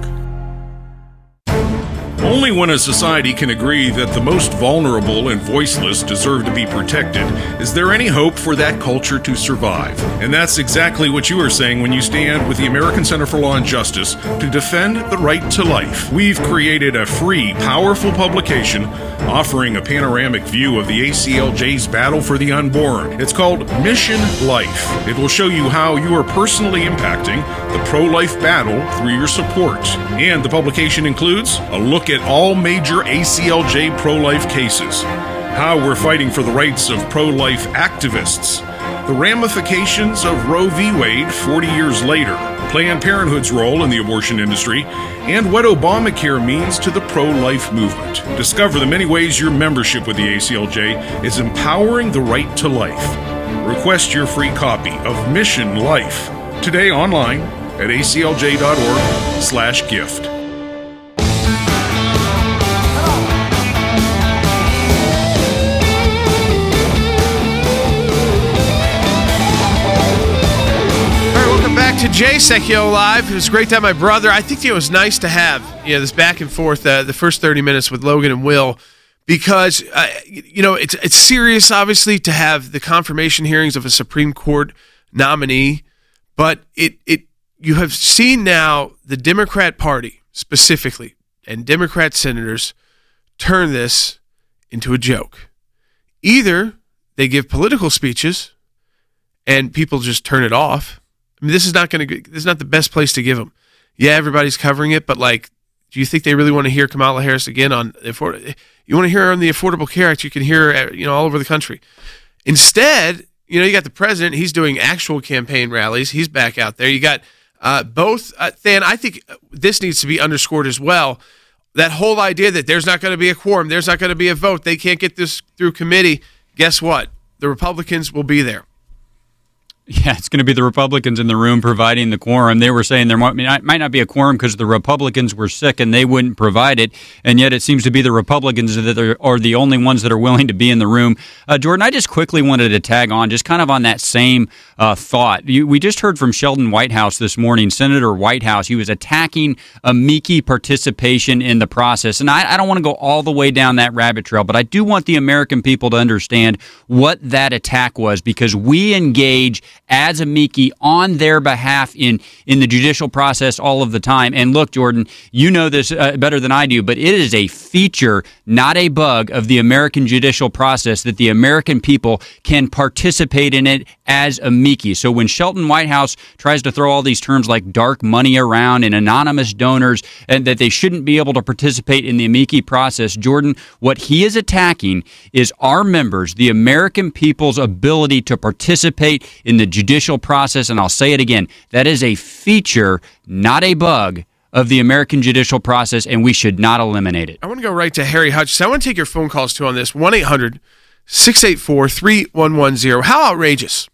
Only when a society can agree that the most vulnerable and voiceless deserve to be protected is there any hope for that culture to survive. And that's exactly what you are saying when you stand with the American Center for Law and Justice to defend the right to life. We've created a free, powerful publication offering a panoramic view of the A C L J's battle for the unborn. It's called Mission Life. It will show you how you are personally impacting the pro-life battle through your support. And the publication includes a look at all major A C L J pro-life cases, how we're fighting for the rights of pro-life activists, the ramifications of Roe v. Wade forty years later, Planned Parenthood's role in the abortion industry, and what Obamacare means to the pro-life movement. Discover the many ways your membership with the A C L J is empowering the right to life. Request your free copy of Mission Life today online at A C L J dot org slash gift. To Jay Secchio Live. It was great to have my brother. I think it was nice to have you know, this back and forth, uh, the first thirty minutes with Logan and Will, because uh, you know it's it's serious, obviously, to have the confirmation hearings of a Supreme Court nominee, but it it you have seen now the Democrat Party specifically and Democrat senators turn this into a joke. Either they give political speeches and people just turn it off. I mean, this is not going to. This is not the best place to give them. Yeah, everybody's covering it, but like, do you think they really want to hear Kamala Harris again on afford? You want to hear her on the Affordable Care Act? You can hear her, you know, all over the country. Instead, you know, you got the president. He's doing actual campaign rallies. He's back out there. You got uh, both. Uh, Than, I think this needs to be underscored as well. That whole idea that there's not going to be a quorum, there's not going to be a vote, they can't get this through committee. Guess what? The Republicans will be there. Yeah, it's going to be the Republicans in the room providing the quorum. They were saying there might, might not be a quorum because the Republicans were sick and they wouldn't provide it, and yet it seems to be the Republicans that are, are the only ones that are willing to be in the room. Uh, Jordan, I just quickly wanted to tag on, just kind of on that same uh, thought. You, we just heard from Sheldon Whitehouse this morning, Senator Whitehouse. He was attacking amici participation in the process, and I, I don't want to go all the way down that rabbit trail, but I do want the American people to understand what that attack was, because we engage as amici on their behalf in, in the judicial process all of the time. And look, Jordan, you know this uh, better than I do, but it is a feature, not a bug, of the American judicial process that the American people can participate in it as amici. So when Sheldon Whitehouse tries to throw all these terms like dark money around and anonymous donors and that they shouldn't be able to participate in the amici process, Jordan, what he is attacking is our members, the American people's ability to participate in the judicial process, and I'll say it again, that is a feature, not a bug, of the American judicial process, and we should not eliminate it. I want to go right to Harry Hutchison. I want to take your phone calls, too, on this. one eight hundred six eight four three one one zero. How outrageous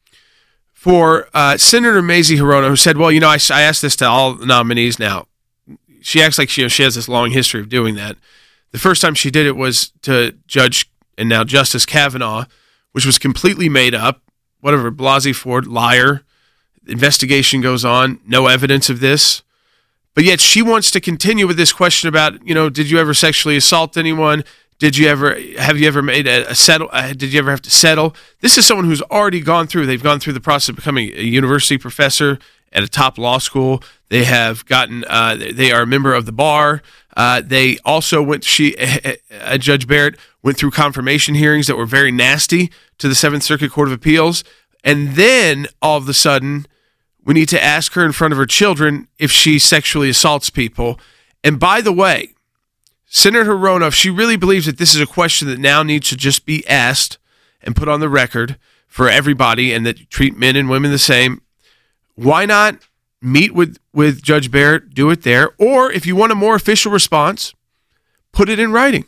for uh, Senator Mazie Hirono, who said, well, you know, I, I asked this to all nominees now. She acts like she, you know, she has this long history of doing that. The first time she did it was to Judge and now Justice Kavanaugh, which was completely made up. Whatever, Blasey Ford, liar. Investigation goes on. No evidence of this. But yet she wants to continue with this question about, you know, did you ever sexually assault anyone? Did you ever, have you ever made a, a settle? Uh, did you ever have to settle? This is someone who's already gone through, they've gone through the process of becoming a university professor at a top law school. They have gotten. Uh, they are a member of the bar. Uh, they also went. She, uh, Judge Barrett, went through confirmation hearings that were very nasty to the Seventh Circuit Court of Appeals, and then all of a sudden, we need to ask her in front of her children if she sexually assaults people. And by the way, Senator Hirono, if she really believes that this is a question that now needs to just be asked and put on the record for everybody, and that treat men and women the same, why not meet with, with Judge Barrett, do it there, or if you want a more official response, put it in writing.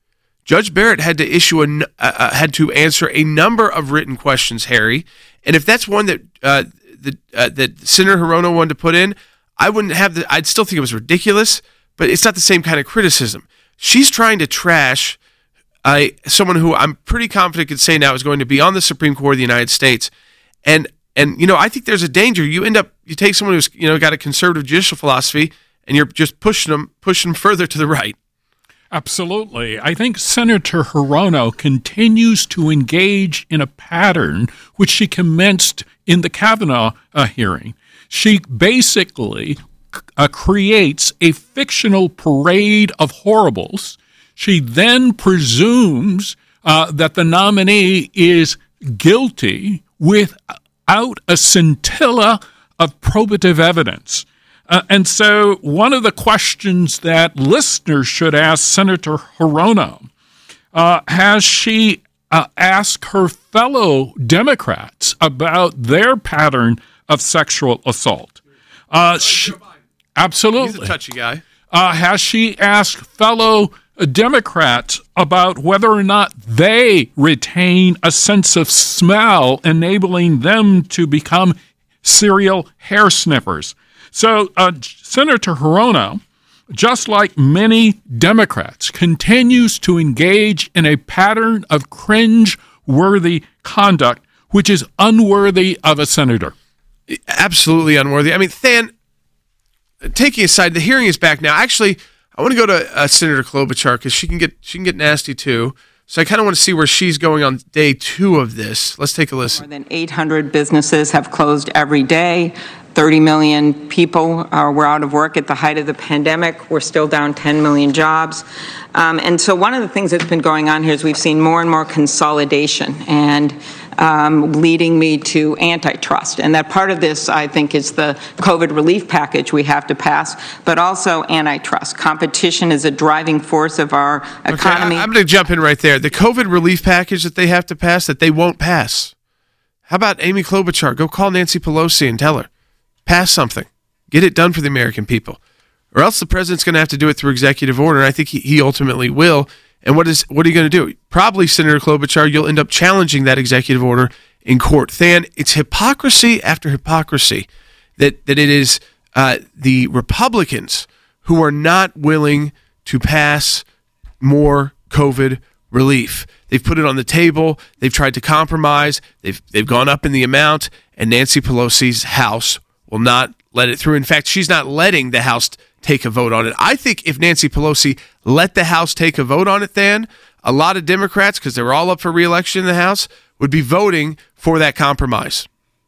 Judge Barrett had to issue a uh, had to answer a number of written questions, Harry, and if that's one that uh, the, uh, that Senator Hirono wanted to put in, I wouldn't have the. I'd still think it was ridiculous, but it's not the same kind of criticism. She's trying to trash uh, someone who I'm pretty confident could say now is going to be on the Supreme Court of the United States, and and you know I think there's a danger. You end up you take someone who's you know got a conservative judicial philosophy, and you're just pushing them pushing them further to the right. Absolutely. I think Senator Hirono continues to engage in a pattern which she commenced in the Kavanaugh uh, hearing. She basically uh, creates a fictional parade of horribles. She then presumes uh, that the nominee is guilty without a scintilla of probative evidence. Uh, and so one of the questions that listeners should ask Senator Hirono, uh, has she uh, asked her fellow Democrats about their pattern of sexual assault? Uh, she, absolutely. He's a touchy guy. Uh, has she asked fellow Democrats about whether or not they retain a sense of smell, enabling them to become serial hair sniffers? So uh, Senator Hirono, just like many Democrats, continues to engage in a pattern of cringe-worthy conduct, which is unworthy of a senator. Absolutely unworthy. I mean, Than, taking aside, the hearing is back now. Actually, I want to go to uh, Senator Klobuchar because she can get she can get nasty too. So I kind of want to see where she's going on day two of this. Let's take a listen. More than eight hundred businesses have closed every day. thirty million people uh, were out of work at the height of the pandemic. We're still down ten million jobs. Um, and so one of the things that's been going on here is we've seen more and more consolidation and um, leading me to antitrust. And that part of this, I think, is the COVID relief package we have to pass, but also antitrust. Competition is a driving force of our economy. Okay, I, I'm going to jump in right there. The COVID relief package that they have to pass, that they won't pass. How about Amy Klobuchar? Go call Nancy Pelosi and tell her. Pass something. Get it done for the American people. Or else the president's going to have to do it through executive order, and I think he, he ultimately will. And what is what are you going to do? Probably, Senator Klobuchar, you'll end up challenging that executive order in court. Than, it's hypocrisy after hypocrisy that, that it is uh, the Republicans who are not willing to pass more COVID relief. They've put it on the table. They've tried to compromise. They've they've gone up in the amount, and Nancy Pelosi's House will not let it through. In fact, she's not letting the House take a vote on it. I think if Nancy Pelosi let the House take a vote on it, then a lot of Democrats, because they were all up for re-election in the House, would be voting for that compromise.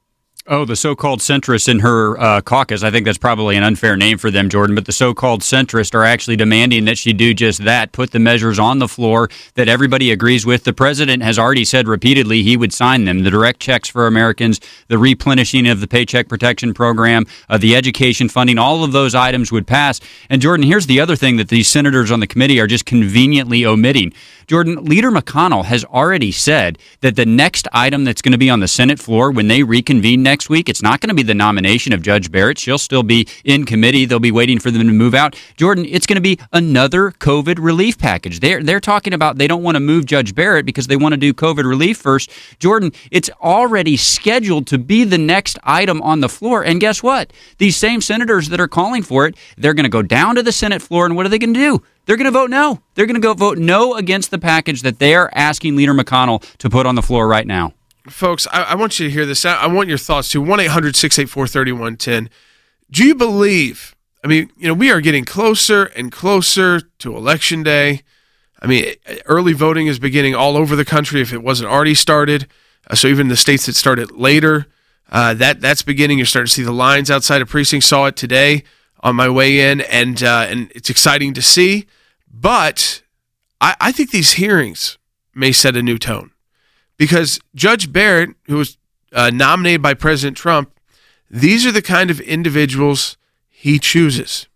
Oh, the so-called centrists in her uh, caucus. I think that's probably an unfair name for them, Jordan, but the so-called centrists are actually demanding that she do just that, put the measures on the floor that everybody agrees with. The president has already said repeatedly he would sign them, the direct checks for Americans, the replenishing of the Paycheck Protection Program, uh, the education funding, all of those items would pass. And Jordan, here's the other thing that these senators on the committee are just conveniently omitting. Jordan, Leader McConnell has already said that the next item that's going to be on the Senate floor when they reconvene next Next week, it's not going to be the nomination of Judge Barrett. She'll still be in committee. They'll be waiting for them to move out. Jordan, it's going to be another COVID relief package. They're, they're talking about they don't want to move Judge Barrett because they want to do COVID relief first. Jordan, it's already scheduled to be the next item on the floor. And guess what? These same senators that are calling for it, they're going to go down to the Senate floor, and what are they going to do? They're going to vote no. They're going to go vote no against the package that they are asking Leader McConnell to put on the floor right now. Folks, I, I want you to hear this. I, I want your thoughts too. one eight hundred six eight four three one one zero. Do you believe, I mean, you know, we are getting closer and closer to Election Day. I mean, early voting is beginning all over the country if it wasn't already started. Uh, so even the states that started later, Uh, that that's beginning. You're starting to see the lines outside of precincts. Saw it today on my way in, and uh, and it's exciting to see. But I, I think these hearings may set a new tone, because Judge Barrett, who was uh, nominated by President Trump, these are the kind of individuals he chooses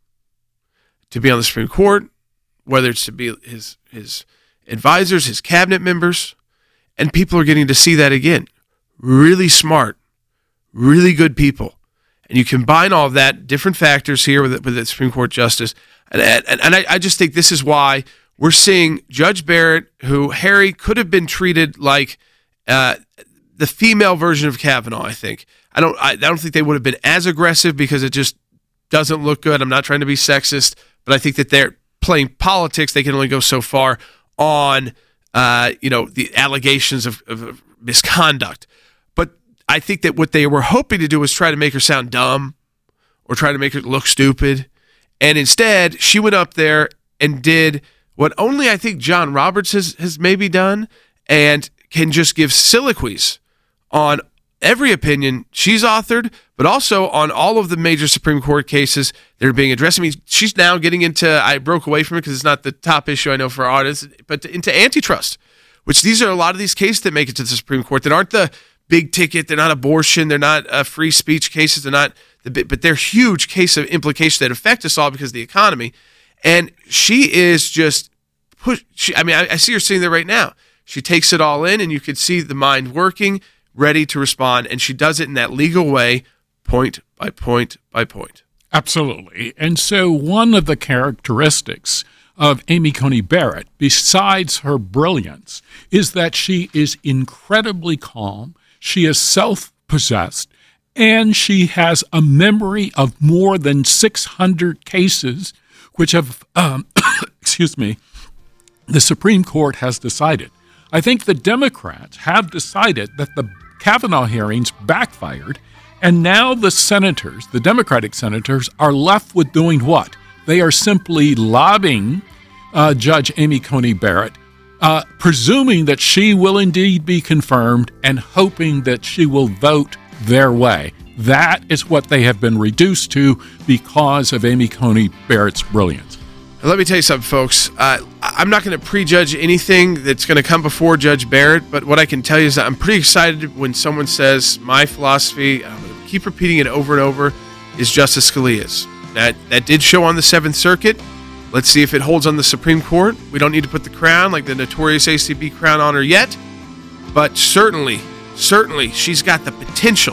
to be on the Supreme Court, whether it's to be his his advisors, his cabinet members, and people are getting to see that again. Really smart, really good people. And you combine all of that, different factors here with, with the Supreme Court justice, and, and, and I, I just think this is why we're seeing Judge Barrett, who, Harry, could have been treated like uh, the female version of Kavanaugh, I think. I don't I, I don't think they would have been as aggressive, because it just doesn't look good. I'm not trying to be sexist, but I think that they're playing politics. They can only go so far on uh, you know, the allegations of, of misconduct. But I think that what they were hoping to do was try to make her sound dumb or try to make her look stupid. And instead, she went up there and did what only I think John Roberts has, has maybe done, and can just give soliloquies on every opinion she's authored, but also on all of the major Supreme Court cases that are being addressed. I mean, she's now getting into, I broke away from it because it's not the top issue I know for our audience, but into antitrust, which these are a lot of these cases that make it to the Supreme Court that aren't the big ticket. They're not abortion. They're not uh, free speech cases. They're not, the, but they're huge case of implications that affect us all because of the economy. And she is just push. She, I mean, I, I see her sitting there right now. She takes it all in, and you could see the mind working, ready to respond, and she does it in that legal way, point by point by point. Absolutely. And so one of the characteristics of Amy Coney Barrett, besides her brilliance, is that she is incredibly calm, she is self-possessed, and she has a memory of more than six hundred cases, which have, um, excuse me, the Supreme Court has decided. I think the Democrats have decided that the Kavanaugh hearings backfired, and now the senators, the Democratic senators, are left with doing what? They are simply lobbying uh, Judge Amy Coney Barrett, uh, presuming that she will indeed be confirmed and hoping that she will vote their way. That is what they have been reduced to because of Amy Coney Barrett's brilliance. Let me tell you something, folks. Uh, I'm not going to prejudge anything that's going to come before Judge Barrett, but what I can tell you is that I'm pretty excited when someone says my philosophy, I'm going to keep repeating it over and over, is Justice Scalia's. That, that did show on the Seventh Circuit. Let's see if it holds on the Supreme Court. We don't need to put the crown, like the notorious A C B crown, on her yet, but certainly, certainly she's got the potential,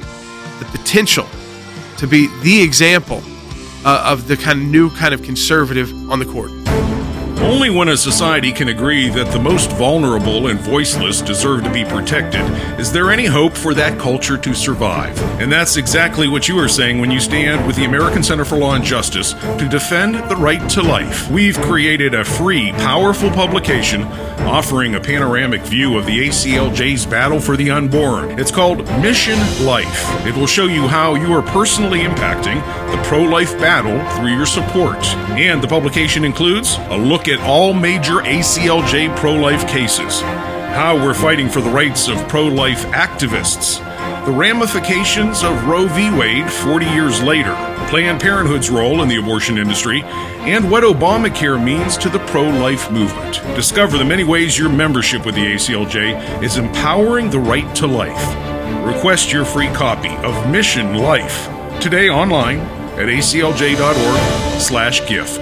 the potential to be the example Uh, of the kind of new kind of conservative on the court. Only when a society can agree that the most vulnerable and voiceless deserve to be protected is there any hope for that culture to survive. And that's exactly what you are saying when you stand with the American Center for Law and Justice to defend the right to life. We've created a free, powerful publication offering a panoramic view of the A C L J's battle for the unborn. It's called Mission Life. It will show you how you are personally impacting the pro-life battle through your support. And the publication includes a look at all major A C L J pro-life cases, how we're fighting for the rights of pro-life activists, the ramifications of Roe v. Wade forty years later, Planned Parenthood's role in the abortion industry, and what Obamacare means to the pro-life movement. Discover the many ways your membership with the A C L J is empowering the right to life. Request your free copy of Mission Life today online at A C L J dot org slash gift.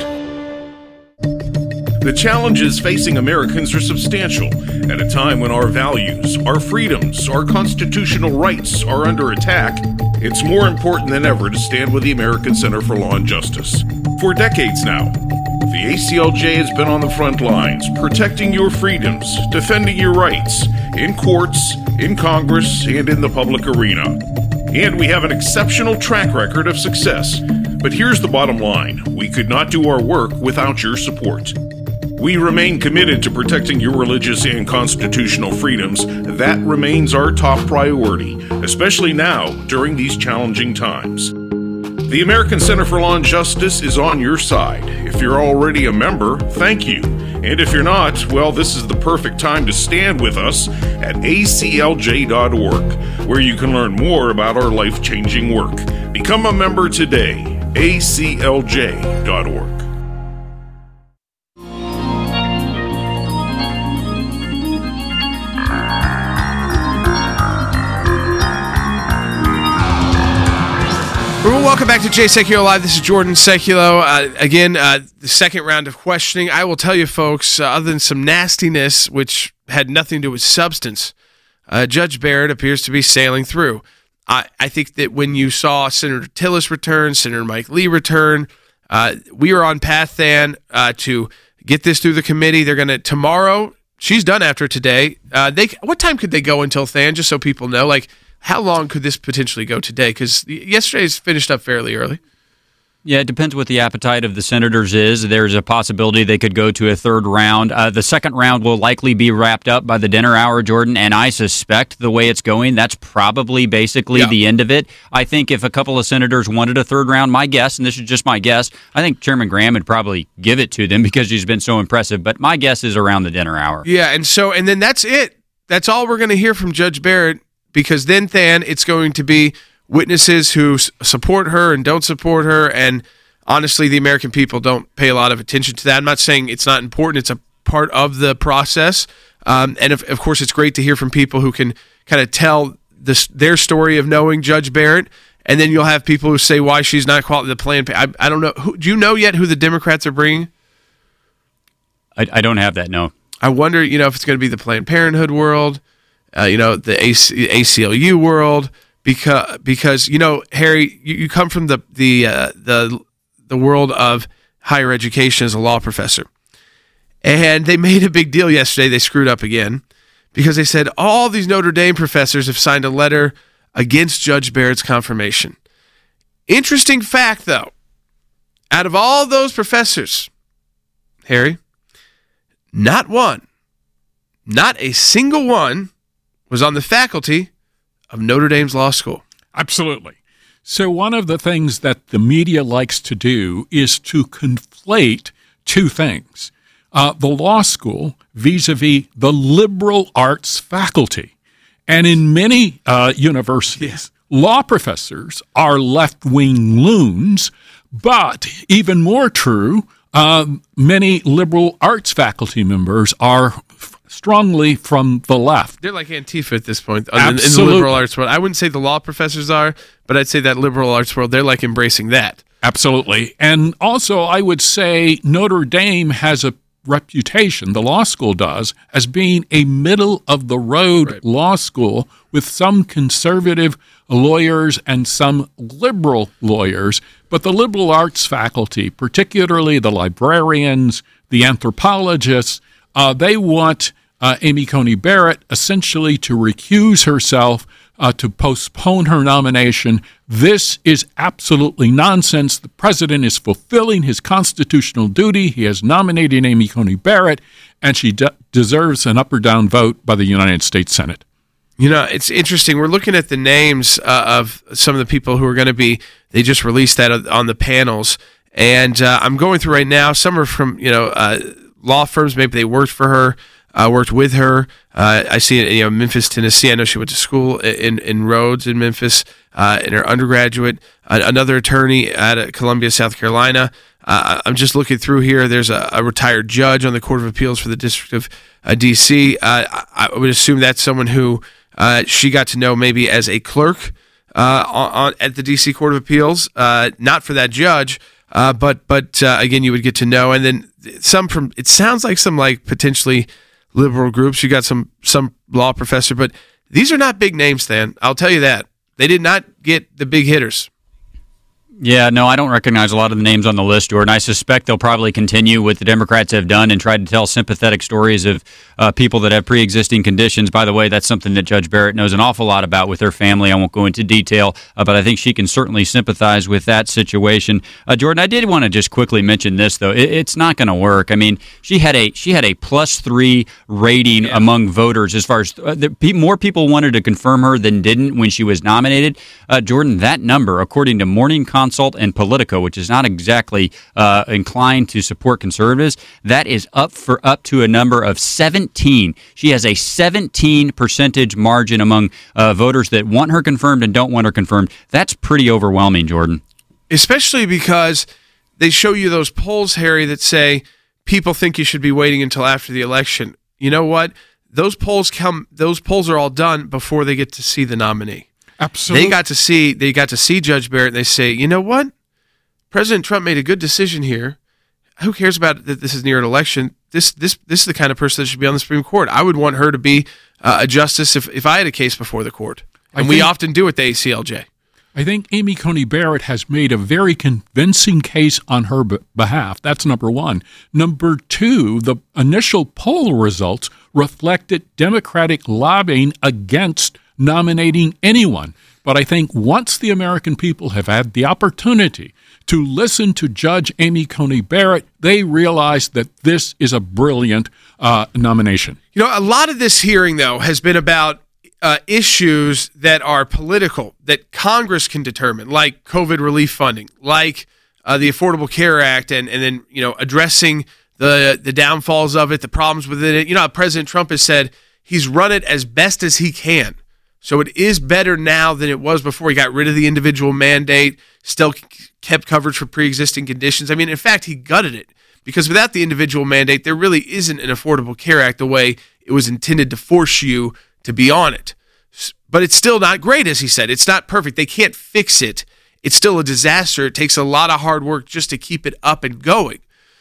The challenges facing Americans are substantial. At a time when our values, our freedoms, our constitutional rights are under attack, it's more important than ever to stand with the American Center for Law and Justice. For decades now, the A C L J has been on the front lines, protecting your freedoms, defending your rights, in courts, in Congress, and in the public arena. And we have an exceptional track record of success. But here's the bottom line. We could not do our work without your support. We remain committed to protecting your religious and constitutional freedoms. That remains our top priority, especially now during these challenging times. The American Center for Law and Justice is on your side. If you're already a member, thank you. And if you're not, well, this is the perfect time to stand with us at A C L J dot org, where you can learn more about our life-changing work. Become a member today, A C L J dot org. Welcome back to Jay Sekulow Live. This is Jordan Sekulow. Uh, again, uh, the second round of questioning. I will tell you, folks, uh, other than some nastiness, which had nothing to do with substance, uh, Judge Barrett appears to be sailing through. I, I think that when you saw Senator Tillis return, Senator Mike Lee return, uh, we are on path then uh, to get this through the committee. They're going to, tomorrow, she's done after today. Uh, they What time could they go until Than, just so people know? Like, how long could this potentially go today? Because yesterday's finished up fairly early. Yeah, it depends what the appetite of the senators is. There's a possibility they could go to a third round. Uh, the second round will likely be wrapped up by the dinner hour, Jordan, and I suspect the way it's going, that's probably basically yeah. the end of it. I think if a couple of senators wanted a third round, my guess, and this is just my guess, I think Chairman Graham would probably give it to them because he's been so impressive, but my guess is around the dinner hour. Yeah, and so, and then that's it. That's all we're going to hear from Judge Barrett. Because then, Than, it's going to be witnesses who s- support her and don't support her, and honestly, the American people don't pay a lot of attention to that. I'm not saying it's not important. It's a part of the process. Um, and, of, of course, it's great to hear from people who can kind of tell this, their story of knowing Judge Barrett, and then you'll have people who say why she's not qualified. The plan. I, I don't know. Who, do you know yet who the Democrats are bringing? I, I don't have that, no. I wonder, you know, if it's going to be the Planned Parenthood world. Uh, you know, the A C L U world, because because you know, Harry, you, you come from the the uh, the the world of higher education as a law professor, and they made a big deal yesterday. They screwed up again because they said all these Notre Dame professors have signed a letter against Judge Barrett's confirmation. Interesting fact, though, out of all those professors, Harry, not one, not a single one, was on the faculty of Notre Dame's law school. Absolutely. So one of the things that the media likes to do is to conflate two things. Uh, the law school vis-a-vis the liberal arts faculty. And in many uh, universities, yeah. law professors are left-wing loons, but even more true, uh, many liberal arts faculty members are strongly from the left. They're like Antifa at this point in, in the liberal arts world. I wouldn't say the law professors are, but I'd say that liberal arts world, they're like embracing that. Absolutely. And also, I would say Notre Dame has a reputation, the law school does, as being a middle-of-the-road right. law school with some conservative lawyers and some liberal lawyers. But the liberal arts faculty, particularly the librarians, the anthropologists, uh, they want Uh, Amy Coney Barrett essentially to recuse herself, uh, to postpone her nomination. This is absolutely nonsense. The president is fulfilling his constitutional duty. He has nominated Amy Coney Barrett, and she de- deserves an up or down vote by the United States Senate. You know, it's interesting. We're looking at the names uh, of some of the people who are going to be, they just released that on the panels, and uh, I'm going through right now. Some are from, you know, uh, law firms. Maybe they worked for her. I uh, worked with her. Uh, I see it, you know, Memphis, Tennessee. I know she went to school in, in Rhodes in Memphis uh, in her undergraduate. Uh, another attorney at Columbia, South Carolina. Uh, I'm just looking through here. There's a, a retired judge on the Court of Appeals for the District of uh, D C. Uh, I, I would assume that's someone who uh, she got to know maybe as a clerk uh, on, on at the D C Court of Appeals. Uh, not for that judge, uh, but but uh, again, you would get to know. And then some from. It sounds like some like potentially liberal groups. You got some some law professor, but these are not big names, Stan. I'll tell you that. They did not get the big hitters. Yeah, no, I don't recognize a lot of the names on the list, Jordan. I suspect they'll probably continue what the Democrats have done and try to tell sympathetic stories of uh, people that have pre-existing conditions. By the way, that's something that Judge Barrett knows an awful lot about with her family. I won't go into detail, uh, but I think she can certainly sympathize with that situation. Uh, Jordan, I did want to just quickly mention this, though. It, it's not going to work. I mean, she had a she had a plus three rating yeah. among voters as far as uh, the, more people wanted to confirm her than didn't when she was nominated. Uh, Jordan, that number, according to Morning Consult, Consult and Politico, which is not exactly uh, inclined to support conservatives, that is up for up to a number of seventeen. She has a seventeen percentage margin among uh, voters that want her confirmed and don't want her confirmed. That's pretty overwhelming, Jordan. Especially because they show you those polls, Harry, that say people think you should be waiting until after the election. You know what? Those polls come. Those polls are all done before they get to see the nominee. Absolutely. They got to see. They got to see Judge Barrett. And they say, you know what? President Trump made a good decision here. Who cares about that? This is near an election. This this this is the kind of person that should be on the Supreme Court. I would want her to be uh, a justice if if I had a case before the court, and I we think- often do at the A C L J. I think Amy Coney Barrett has made a very convincing case on her be- behalf. That's number one. Number two, the initial poll results reflected Democratic lobbying against nominating anyone. But I think once the American people have had the opportunity to listen to Judge Amy Coney Barrett, they realize that this is a brilliant uh, nomination. You know, a lot of this hearing, though, has been about Uh, issues that are political, that Congress can determine, like COVID relief funding, like uh, the Affordable Care Act, and, and then, you know, addressing the the downfalls of it, the problems within it. You know, President Trump has said he's run it as best as he can. So it is better now than it was before. He got rid of the individual mandate, still kept coverage for pre-existing conditions. I mean, in fact, he gutted it, because without the individual mandate, there really isn't an Affordable Care Act the way it was intended to force you to be on it. But it's still not great, as he said. It's not perfect. They can't fix it. It's still a disaster. It takes a lot of hard work just to keep it up and going.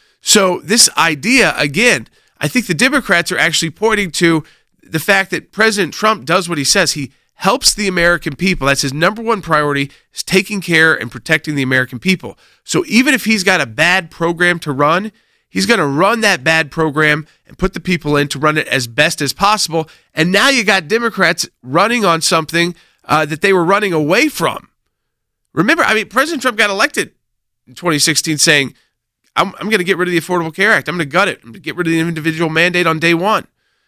So this idea, again, I think the Democrats are actually pointing to the fact that President Trump does what he says. He helps the American people. That's his number one priority, is taking care and protecting the American people. So even if he's got a bad program to run, he's going to run that bad program and put the people in to run it as best as possible. And now you got Democrats running on something uh, that they were running away from. Remember, I mean, President Trump got elected in twenty sixteen saying, I'm, I'm going to get rid of the Affordable Care Act. I'm going to gut it. I'm going to get rid of the individual mandate on day one.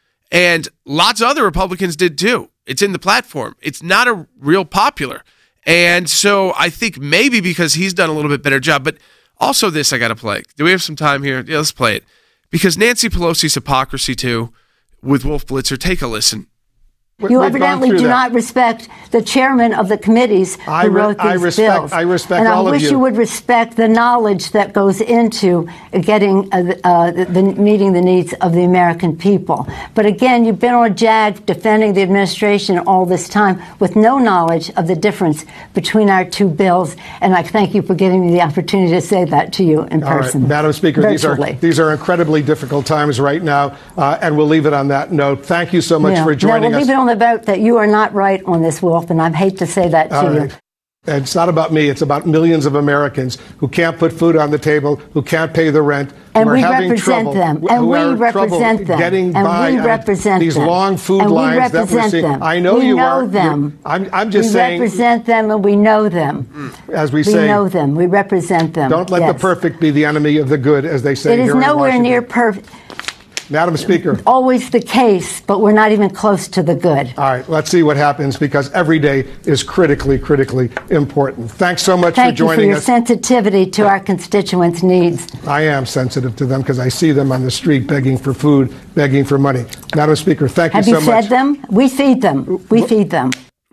And lots of other Republicans did too. It's in the platform. It's not a real popular. And so I think maybe because he's done a little bit better job, but also this I got to play. Do we have some time here? Yeah, let's play it. Because Nancy Pelosi's hypocrisy, too, with Wolf Blitzer. Take a listen. You evidently do not respect the chairman of the committees who I re- wrote these I respect, bills. I respect and all I of wish you. you would respect the knowledge that goes into getting uh, uh, the, the meeting the needs of the American people. But again, you've been on a jag defending the administration all this time with no knowledge of the difference between our two bills. And I thank you for giving me the opportunity to say that to you in All person. right, Madam Speaker, these are virtually. these are incredibly difficult times right now, uh, and we'll leave it on that note. Thank you so much Yeah. for joining no, we'll us. leave it on the vote that you are not right on this, Wolf, and I hate to say that to All you. right. And it's not about me. It's about millions of Americans who can't put food on the table, who can't pay the rent, And who are we having represent trouble, them. who And we are represent trouble them. getting And by we on represent these them. long food And we lines that we're represent seeing. them. I know we you know are. them. I'm, I'm just we saying. We represent them, and we know them. As we, we say, know them. We represent them. don't let yes. the perfect be the enemy of the good, as they say It is here in nowhere Washington. near perfect. Madam Speaker. Always the case, but we're not even close to the good. All right, let's see what happens, because every day is critically, critically important. Thanks so much Thank for joining you for your us. sensitivity to our constituents' needs. I am sensitive to them because I see them on the street begging for food, begging for money. Madam Speaker, thank Have you you so fed much. them? We feed them. We feed them.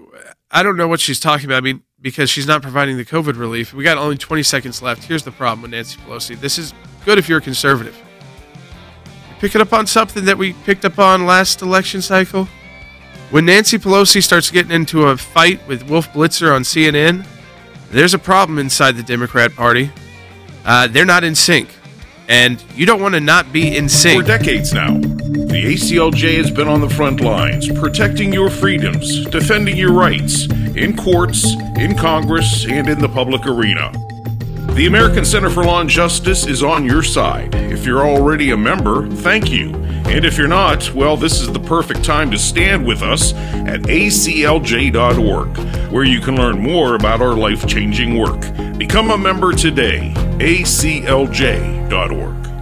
I don't know what she's talking about. I mean, because she's not providing the COVID relief. We got only twenty seconds left. Here's the problem with Nancy Pelosi. This is good if you're a conservative. You're picking up on something that we picked up on last election cycle. When Nancy Pelosi starts getting into a fight with Wolf Blitzer on C N N, there's a problem inside the Democrat Party. Uh, they're not in sync. And you don't want to not be in sync. For decades now, the A C L J has been on the front lines, protecting your freedoms, defending your rights, in courts, in Congress, and in the public arena. The American Center for Law and Justice is on your side. If you're already a member, thank you. And if you're not, well, this is the perfect time to stand with us at A C L J dot org, where you can learn more about our life-changing work. Become a member today, A C L J dot org.